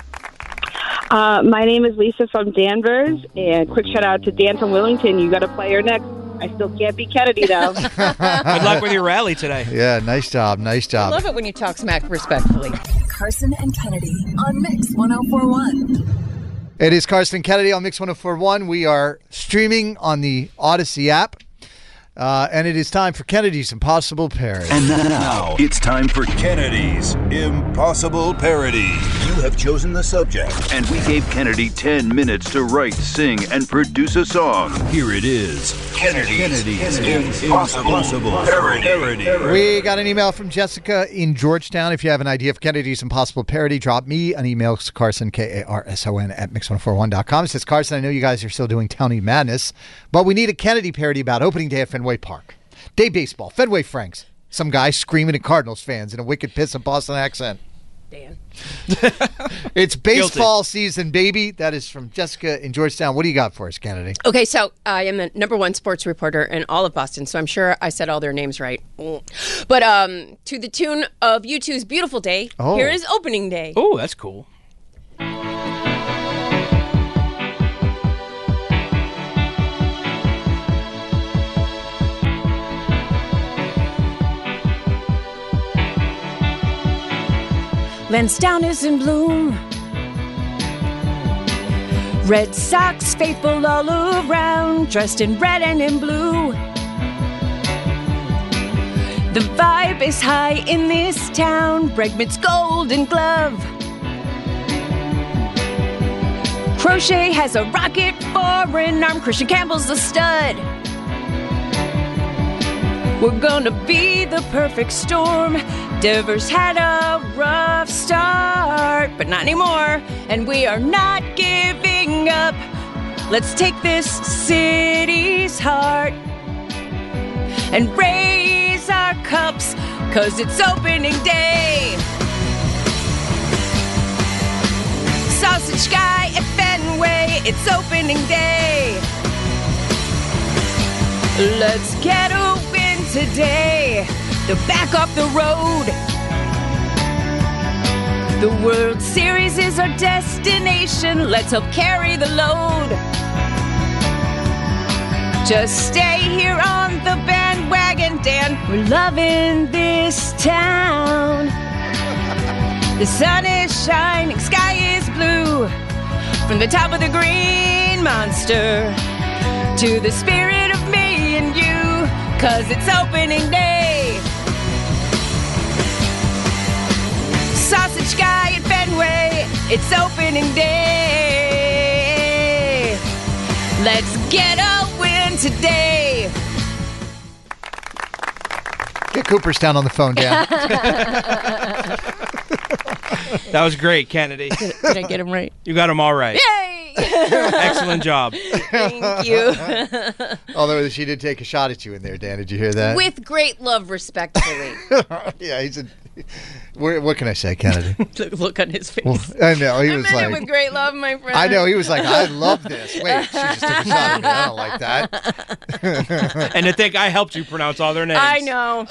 Y: My name is Lisa from Danvers, and quick shout out to Dan from Willington. You got to play her next. I still can't beat Kennedy, though.
H: Good luck with your rally today.
E: Yeah, nice job. Nice
F: I
E: job.
F: love it when you talk smack respectfully.
I: Carson and Kennedy on Mix 104.1.
E: It is Carson and Kennedy on Mix 104.1. We are streaming on the Odyssey app. And it is time for Kennedy's Impossible Parody.
B: And now it's time for Kennedy's Impossible Parody. You have chosen the subject, and we gave Kennedy 10 minutes to write, sing, and produce a song. Here it is. Kennedy's Impossible Parody.
E: We got an email from Jessica in Georgetown. If you have an idea for Kennedy's Impossible Parody, drop me an email to Carson, Karson, at mix1041.com. It says, Carson, I know you guys are still doing Townie Madness, but we need a Kennedy parody about opening day at Fenway Park. Day baseball, Fenway Franks, some guy screaming at Cardinals fans in a wicked piss and Boston accent.
F: Dan.
E: It's baseball season, baby. That is from Jessica in Georgetown. What do you got for us, Kennedy?
C: Okay, so I am the #1 sports reporter in all of Boston, so I'm sure I said all their names right. But to the tune of U2's Beautiful Day, here is Opening Day.
H: Oh, that's cool.
F: Lansdowne is in bloom. Red Sox faithful all around, dressed in red and in blue. The vibe is high in this town, Bregman's Golden Glove. Crochet has a rocket for an arm, Christian Campbell's the stud. We're gonna be the perfect storm. Devers had a rough start, but not anymore, and we are not giving up. Let's take this city's heart and raise our cups, 'cause it's opening day. Sausage Guy at Fenway, it's opening day. Let's get a win today to back off the road. The World Series is our destination. Let's help carry the load. Just stay here on the bandwagon, Dan. We're loving this town. The sun is shining, sky is blue. From the top of the Green Monster to the spirit of me and you, 'cause it's opening day. Sausage Guy at Fenway, it's opening day. Let's get a win today.
E: Get Cooperstown on the phone, Dan.
H: That was great, Kennedy.
F: Did I get him right?
H: You got them all right.
F: Yay!
H: Excellent job.
F: Thank you.
E: Although she did take a shot at you in there, Dan. Did you hear that?
F: With great love, respectfully.
E: Yeah, he's a... What can I say, Kennedy?
F: The look on his face.
E: Well, I know. He
F: I
E: was
F: meant
E: like...
F: it with great love, my friend.
E: I know. He was like, I love this. Wait, she just took a shot at me. I don't like that.
H: And to think I helped you pronounce all their names.
F: I know.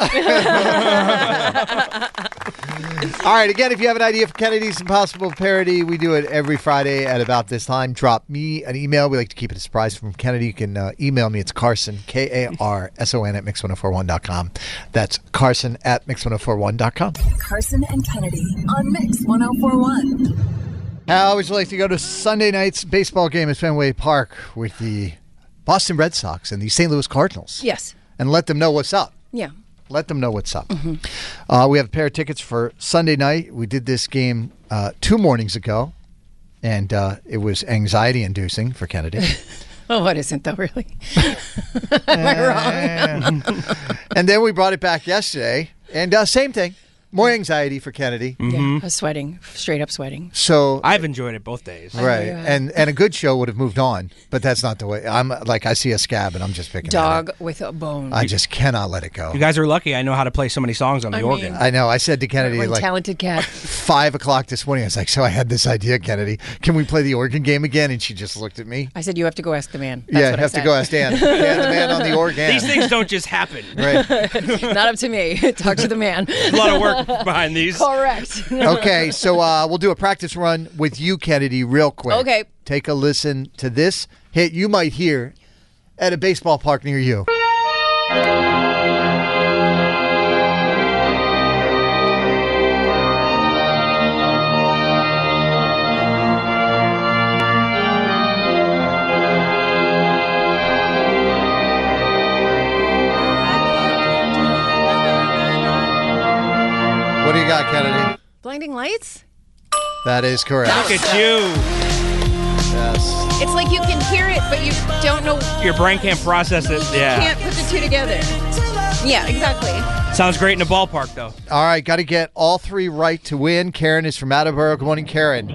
E: All right, again, if you have an idea for Kennedy's Impossible Parody, we do it every Friday at about this time. Drop me an email. We like to keep it a surprise from Kennedy. You can email me. It's Carson, Karson, at mix1041.com. That's Carson at mix1041.com.
I: Carson and Kennedy on Mix 1041.
E: I always like to go to Sunday night's baseball game at Fenway Park with the Boston Red Sox and the St. Louis Cardinals.
F: Yes.
E: And let them know what's up.
F: Yeah.
E: Let them know what's up. We have a pair of tickets for Sunday night. We did this game 2 mornings ago, and it was anxiety-inducing for Kennedy.
F: Oh, what isn't, though, really? Am I wrong?
E: And then we brought it back yesterday, and same thing. More anxiety for Kennedy.
F: Yeah, I was sweating, straight up sweating.
E: So
H: I've enjoyed it both days.
E: Right. And a good show would have moved on, but that's not the way. I'm like, I see a scab and I'm just picking
F: Dog with a bone.
E: I just cannot let it go.
H: You guys are lucky I know how to play so many songs on the organ.
E: I know. I said to Kennedy,
F: One
E: like,
F: talented cat.
E: 5 o'clock this morning, I was like, so I had this idea, Kennedy. Can we play the organ game again? And she just looked at me.
F: I said, you have to go ask the man. That's
E: Yeah,
F: what I
E: have to
F: said.
E: go ask Dan. Dan, the man on the organ.
H: These things don't just happen.
E: Right.
F: Not up to me. Talk to the man.
H: There's a lot of work behind these.
F: Correct.
E: Okay, so we'll do a practice run with you, Kennedy, real quick.
F: Okay.
E: Take a listen to this hit you might hear at a baseball park near you. What do you got, Kennedy?
F: Blinding lights?
E: That is correct.
H: Look at you.
E: Yes.
F: It's like you can hear it, but you don't know.
H: Your brain can't process it. Yeah.
F: Can't put the two together. Yeah, exactly.
H: Sounds great in a ballpark, though.
E: All right, got to get all 3 right to win. Karen is from Attleboro. Good morning, Karen.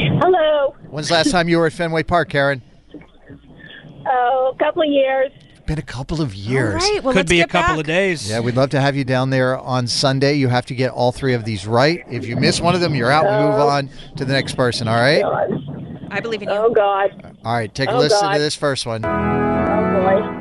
T: Hello.
E: When's the last time you were at Fenway Park, Karen?
T: Oh, a couple of years.
E: been a couple of years.
F: All right, well,
H: Could
F: let's
H: be a
F: get
H: couple
F: back.
H: of days.
E: Yeah, we'd love to have you down there on Sunday. You have to get all 3 of these right. If you miss one of them, you're out. We move on to the next person, all right?
F: I believe in you.
Y: Oh, God.
E: All right, take a
Y: Oh,
E: listen
Y: God.
E: to this first one.
Y: Oh, boy.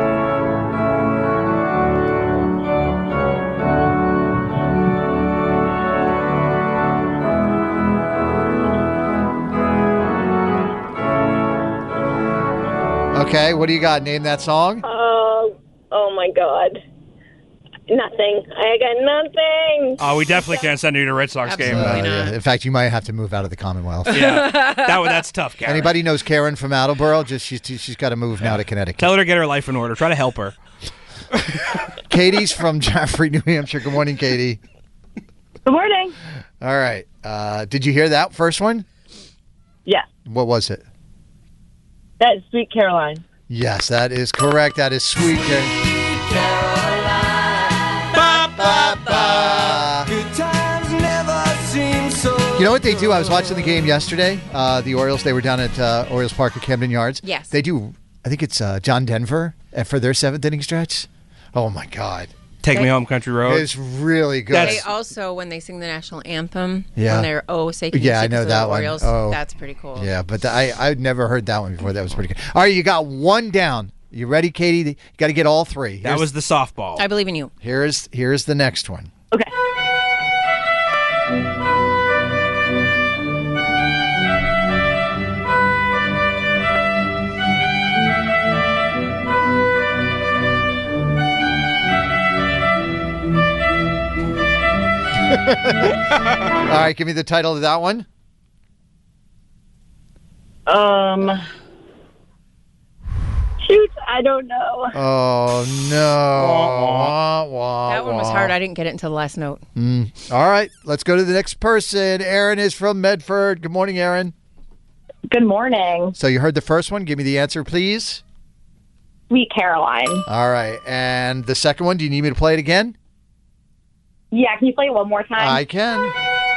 E: Okay, what do you got? Name that song.
Y: Oh, my God. Nothing. I got nothing.
H: Oh, we definitely can't send you to a Red Sox game.
E: Yeah. In fact, you might have to move out of the Commonwealth.
H: Yeah, that's tough, Karen.
E: Anybody knows Karen from Attleboro? She's got to move now to Connecticut.
H: Tell her to get her life in order. Try to help her.
E: Katie's from Jaffrey, New Hampshire. Good morning, Katie.
Y: Good morning.
E: All right. Did you hear that first one?
Y: Yeah.
E: What was it?
Y: That's Sweet Caroline.
E: Yes, that is correct. That is Sweet Caroline. You know what they do? I was watching the game yesterday. The Orioles, they were down at Orioles Park at Camden Yards.
F: Yes.
E: They do, I think it's John Denver for their 7th inning stretch. Oh, my God.
H: Take Me Home Country Road.
E: It's really good.
F: They also, when they sing the national anthem,
E: Yeah.
F: when they're say can you
E: Yeah, I
F: sing
E: know
F: to the
E: that one.
F: Orioles,
E: Oh.
F: that's pretty cool.
E: Yeah, but I'd never heard that one before. That was pretty good. All right, you got one down. You ready, Katie? You got to get all 3.
H: That was the softball.
F: I believe in you.
E: Here's the next one.
Y: Okay.
E: All right, give me the title of that one.
Y: Shoot, I don't know.
E: Oh, no.
F: That one was hard. I didn't get it until the last note.
E: All right, let's go to the next person. Aaron is from Medford. Good morning, Aaron.
Y: Good morning.
E: So you heard the first one. Give me the answer, please.
Y: Sweet Caroline.
E: All right, and the second one, do you need me to play it again?
Y: Yeah, can you play it one more time?
E: I can.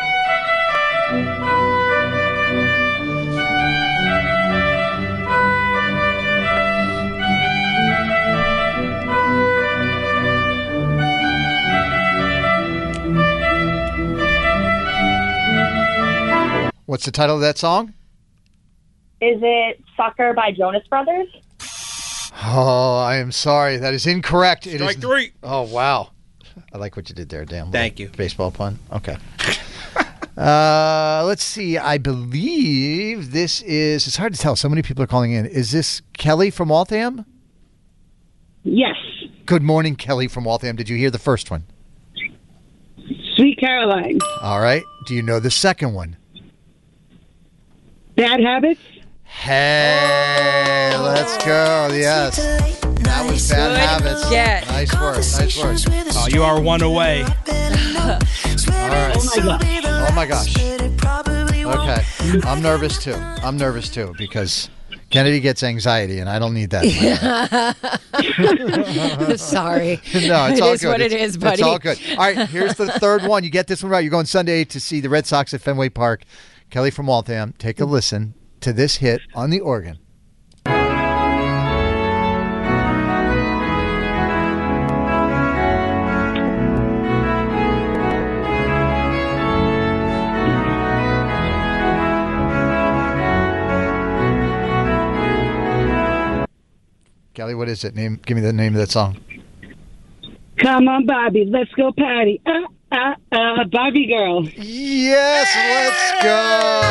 E: What's the title of that song?
Y: Is it Sucker by Jonas Brothers?
E: Oh, I am sorry. That is incorrect. It
H: Strike
E: is
H: 3.
E: Oh, wow. I like what you did there, Dan.
H: Thank you.
E: Baseball pun. Okay. Let's see. I believe this is, it's hard to tell. So many people are calling in. Is this Kelly from Waltham?
Y: Yes.
E: Good morning, Kelly from Waltham. Did you hear the first one?
Y: Sweet Caroline.
E: All right. Do you know the second one?
Y: Bad Habits?
E: Hey, let's go. Yes. That was Bad Habits.
F: Yeah.
E: Nice work. Nice work.
H: Oh, you are one away.
E: All right. Oh, my gosh. Okay. I'm nervous, too, because Kennedy gets anxiety, and I don't need that.
F: Sorry.
E: No, it's
F: It
E: all
F: is
E: good.
F: what it is, buddy.
E: It's all good. All right, here's the third one. You get this one right. You're going Sunday to see the Red Sox at Fenway Park. Kelly from Waltham, take a listen to this hit on the organ. Kelly, what is it? Give me the name of that song.
Y: Come on, Bobby, let's go party. Bobby girl.
E: Yes, let's go.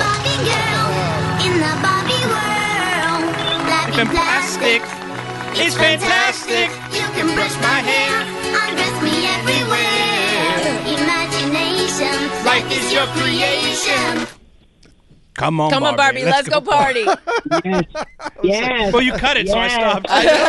A: In the Barbie world, life is plastic. It's fantastic. You can brush my hair, undress me everywhere. Imagination, life is your creation.
H: Come on,
F: Barbie. Let's go party.
Y: Yes.
H: Well, you cut it, so I stopped.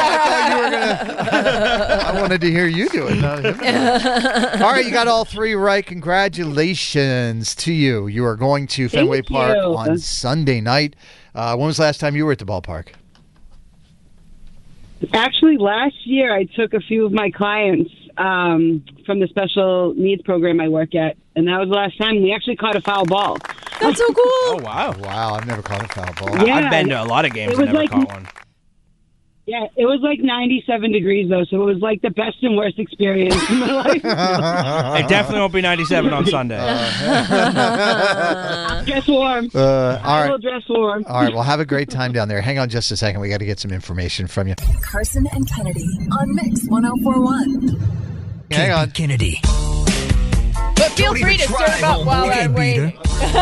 E: I wanted to hear you do it, not him. All right, you got all 3 right. Congratulations to you. You are going to Fenway Park on Sunday night. When was the last time you were at the ballpark?
Y: Actually, last year I took a few of my clients from the special needs program I work at, and that was the last time. We actually caught a foul ball.
F: That's so cool.
H: Oh, wow.
E: Wow, I've never caught a foul ball.
Y: Yeah,
H: I've been to a lot of games
Y: it
H: and
Y: was
H: never
Y: like-
H: caught one.
D: Yeah, it was like 97 degrees, though, so it was like the best and worst experience in my life.
H: It definitely won't be 97 on Sunday.
D: Dress warm.
E: All
D: I will
E: right.
D: dress warm.
E: All right, well, have a great time down there. Hang on just a second. We got to get some information from you.
I: Carson and Kennedy on Mix 104.1
E: Hang on.
G: Kennedy.
F: But feel free to serve up while I'm waiting.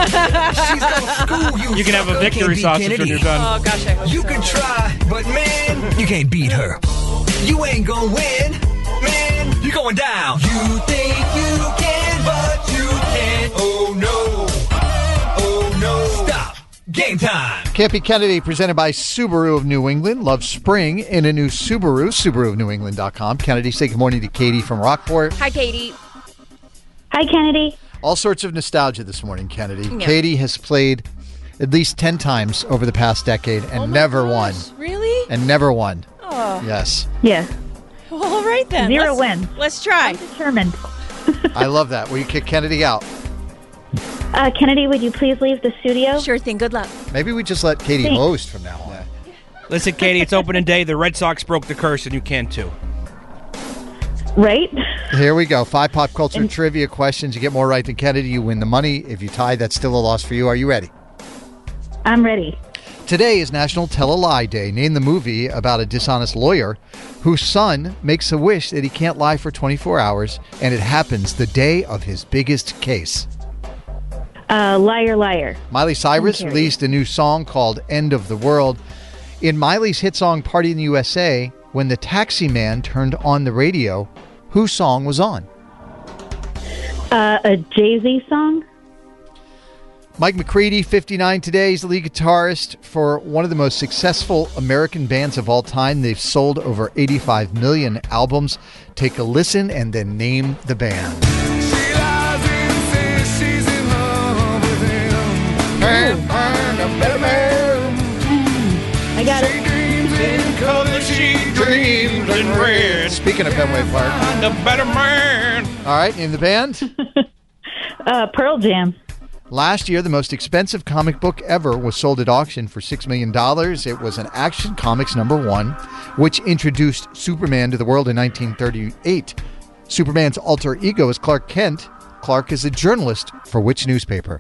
H: You can have a victory sausage when you're done.
F: Oh, gosh, I hope
G: You
F: so.
G: can try, but man, you can't beat her. You ain't gonna win, man. You're going down. You think you can, but you can't. Oh no. Oh no. Stop. Game time.
E: Campy Kennedy, presented by Subaru of New England. Love spring in a new Subaru. SubaruofNewEngland.com. Kennedy, say good morning to Katie from Rockport.
F: Hi, Katie.
T: Hi, Kennedy.
E: All sorts of nostalgia this morning, Kennedy.
F: Yeah.
E: Katie has played at least 10 times over the past decade and never won.
F: Really?
E: And never won.
F: Oh.
E: Yes.
T: Yeah.
F: Well, all right then.
T: Zero wins.
F: Let's try.
T: Determined.
E: I love that. Will you kick Kennedy out?
T: Kennedy, would you please leave the studio?
F: Sure thing. Good luck.
E: Maybe we just let Katie
T: Thanks.
E: host from now on.
H: Listen, Katie, it's opening day. The Red Sox broke the curse, and you can too.
T: Right?
E: Here we go. 5 pop culture trivia questions. You get more right than Kennedy, you win the money. If you tie, that's still a loss for you. Are you ready?
T: I'm ready.
E: Today is National Tell a Lie Day. Name the movie about a dishonest lawyer whose son makes a wish that he can't lie for 24 hours, and it happens the day of his biggest case.
T: Liar, liar.
E: Miley Cyrus
T: Okay.
E: released a new song called End of the World. In Miley's hit song Party in the USA, when the taxi man turned on the radio, whose song was on?
T: A Jay-Z song?
E: Mike McCready, 59 today, is the lead guitarist for one of the most successful American bands of all time. They've sold over 85 million albums. Take a listen and then name the band.
T: I got it.
E: Speaking of Fenway Park.
H: The better man.
E: All right, name the band.
T: Pearl Jam.
E: Last year, the most expensive comic book ever was sold at auction for $6 million. It was an Action Comics #1, which introduced Superman to the world in 1938. Superman's alter ego is Clark Kent. Clark is a journalist for which newspaper?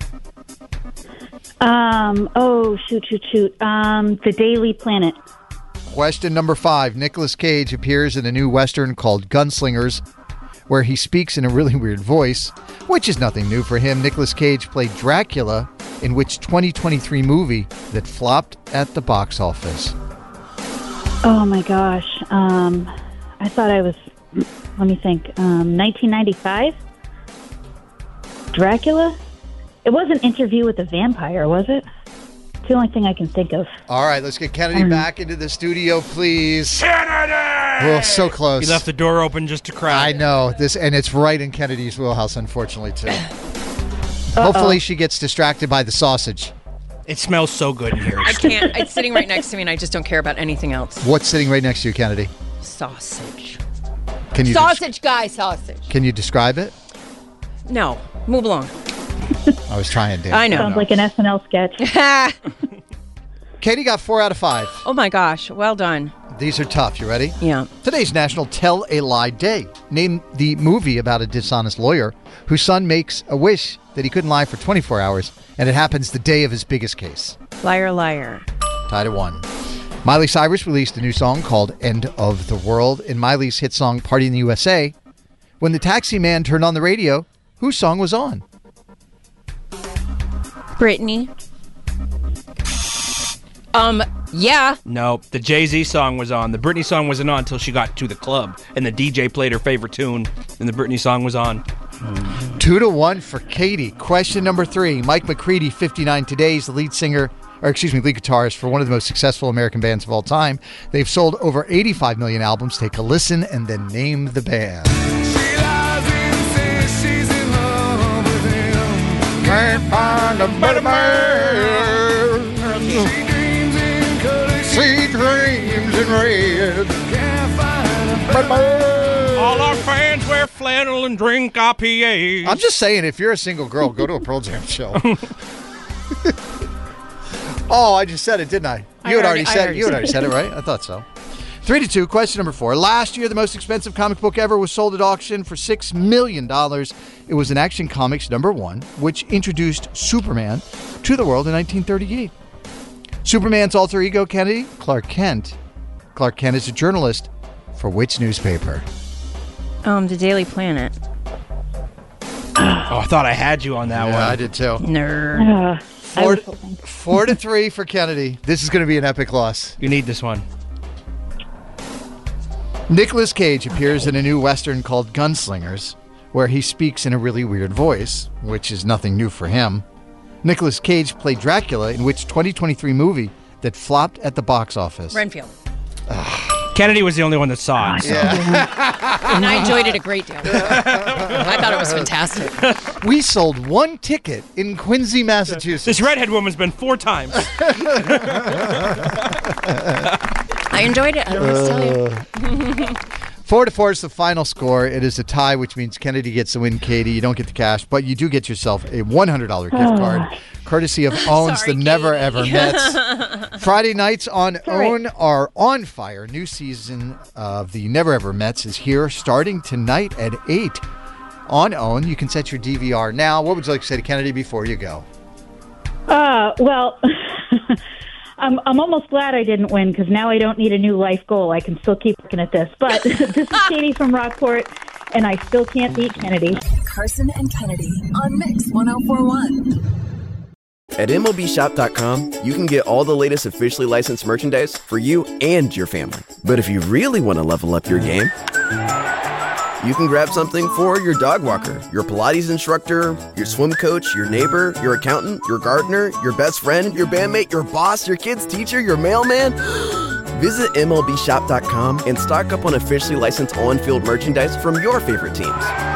T: The Daily Planet.
E: Question number 5. Nicolas Cage appears in a new Western called Gunslingers, where he speaks in a really weird voice, which is nothing new for him. Nicolas Cage played Dracula in which 2023 movie that flopped at the box office?
T: Oh my gosh. I thought I was, let me think, 1995? Dracula? It was an Interview with the Vampire, was it? It's the only thing I can think of.
E: All right, let's get Kennedy back into the studio, please. Kennedy! Oh, so close.
H: You left the door open just to cry.
E: I know this, and it's right in Kennedy's wheelhouse, unfortunately, too. Hopefully, she gets distracted by the sausage.
H: It smells so good in here.
F: I can't. It's sitting right next to me, and I just don't care about anything else.
E: What's sitting right next to you, Kennedy?
F: Sausage.
E: Can you
F: Sausage guy sausage.
E: Can you describe it?
F: No. Move along.
E: I was trying to.
F: I know.
T: Sounds like an SNL sketch.
E: Katie got 4 out of 5.
F: Oh my gosh. Well done.
E: These are tough. You ready?
F: Yeah.
E: Today's National Tell a Lie Day. Name the movie about a dishonest lawyer whose son makes a wish that he couldn't lie for 24 hours, and it happens the day of his biggest case.
F: Liar, liar.
E: Tied at 1. Miley Cyrus released a new song called End of the World. In Miley's hit song Party in the USA, when the taxi man turned on the radio, whose song was on?
F: Britney. Yeah.
H: No, the Jay-Z song was on. The Britney song wasn't on until she got to the club, and the DJ played her favorite tune, and the Britney song was on.
E: 2-1 for Katie. Question number 3. Mike McCready, 59 today, is the lead guitarist for one of the most successful American bands of all time. They've sold over 85 million albums. Take a listen and then name the band. Can't find a better man. Sweet dreams in red.
H: All our fans wear flannel and drink IPAs.
E: I'm just saying, if you're a single girl, go to a Pearl Jam show. Oh, I just said it, didn't I? You had already said it, right? I thought so. 3-2. Question number 4. Last year, the most expensive comic book ever was sold at auction for $6 million. It was an Action Comics #1, which introduced Superman to the world in 1938. Superman's alter ego, Kennedy, Clark Kent. Clark Kent is a journalist for which newspaper?
F: The Daily Planet.
H: Oh, I thought I had you on that one.
E: I did too.
F: Nerd.
E: 4-3 for Kennedy. This is going to be an epic loss.
H: You need this one.
E: Nicolas Cage appears in a new Western called Gunslingers, where he speaks in a really weird voice, which is nothing new for him. Nicolas Cage played Dracula in which 2023 movie that flopped at the box office?
F: Renfield.
H: Kennedy was the only one that saw it. So.
C: And I enjoyed it a great deal. I thought it was fantastic.
E: We sold one ticket in Quincy, Massachusetts.
H: This redhead woman's been 4 times.
C: I enjoyed it. I don't know what to tell you.
E: 4-4 is the final score. It is a tie, which means Kennedy gets the win, Katie. You don't get the cash, but you do get yourself a $100 gift card, courtesy of Own's The Never Ever Mets. Friday nights on Own are on fire. New season of The Never Ever Mets is here, starting tonight at 8 on Own. You can set your DVR now. What would you like to say to Kennedy before you go?
J: Well, I'm almost glad I didn't win because now I don't need a new life goal. I can still keep working at this. But this is Katie from Rockport, and I still can't beat Kennedy.
I: Carson and Kennedy on Mix 104.1.
L: At MLBshop.com, you can get all the latest officially licensed merchandise for you and your family. But if you really want to level up your game, you can grab something for your dog walker, your Pilates instructor, your swim coach, your neighbor, your accountant, your gardener, your best friend, your bandmate, your boss, your kid's teacher, your mailman. Visit MLBshop.com and stock up on officially licensed on-field merchandise from your favorite teams.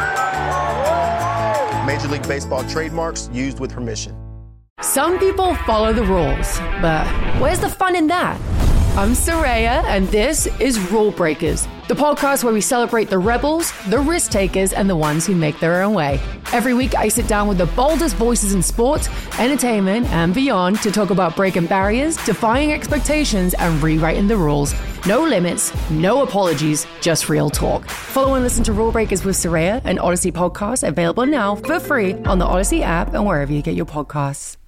M: Major League Baseball trademarks used with permission.
O: Some people follow the rules, but where's the fun in that? I'm Soraya, and this is Rule Breakers, the podcast where we celebrate the rebels, the risk takers, and the ones who make their own way. Every week, I sit down with the boldest voices in sports, entertainment, and beyond to talk about breaking barriers, defying expectations, and rewriting the rules. No limits, no apologies, just real talk. Follow and listen to Rule Breakers with Soraya, an Odyssey podcast available now for free on the Odyssey app and wherever you get your podcasts.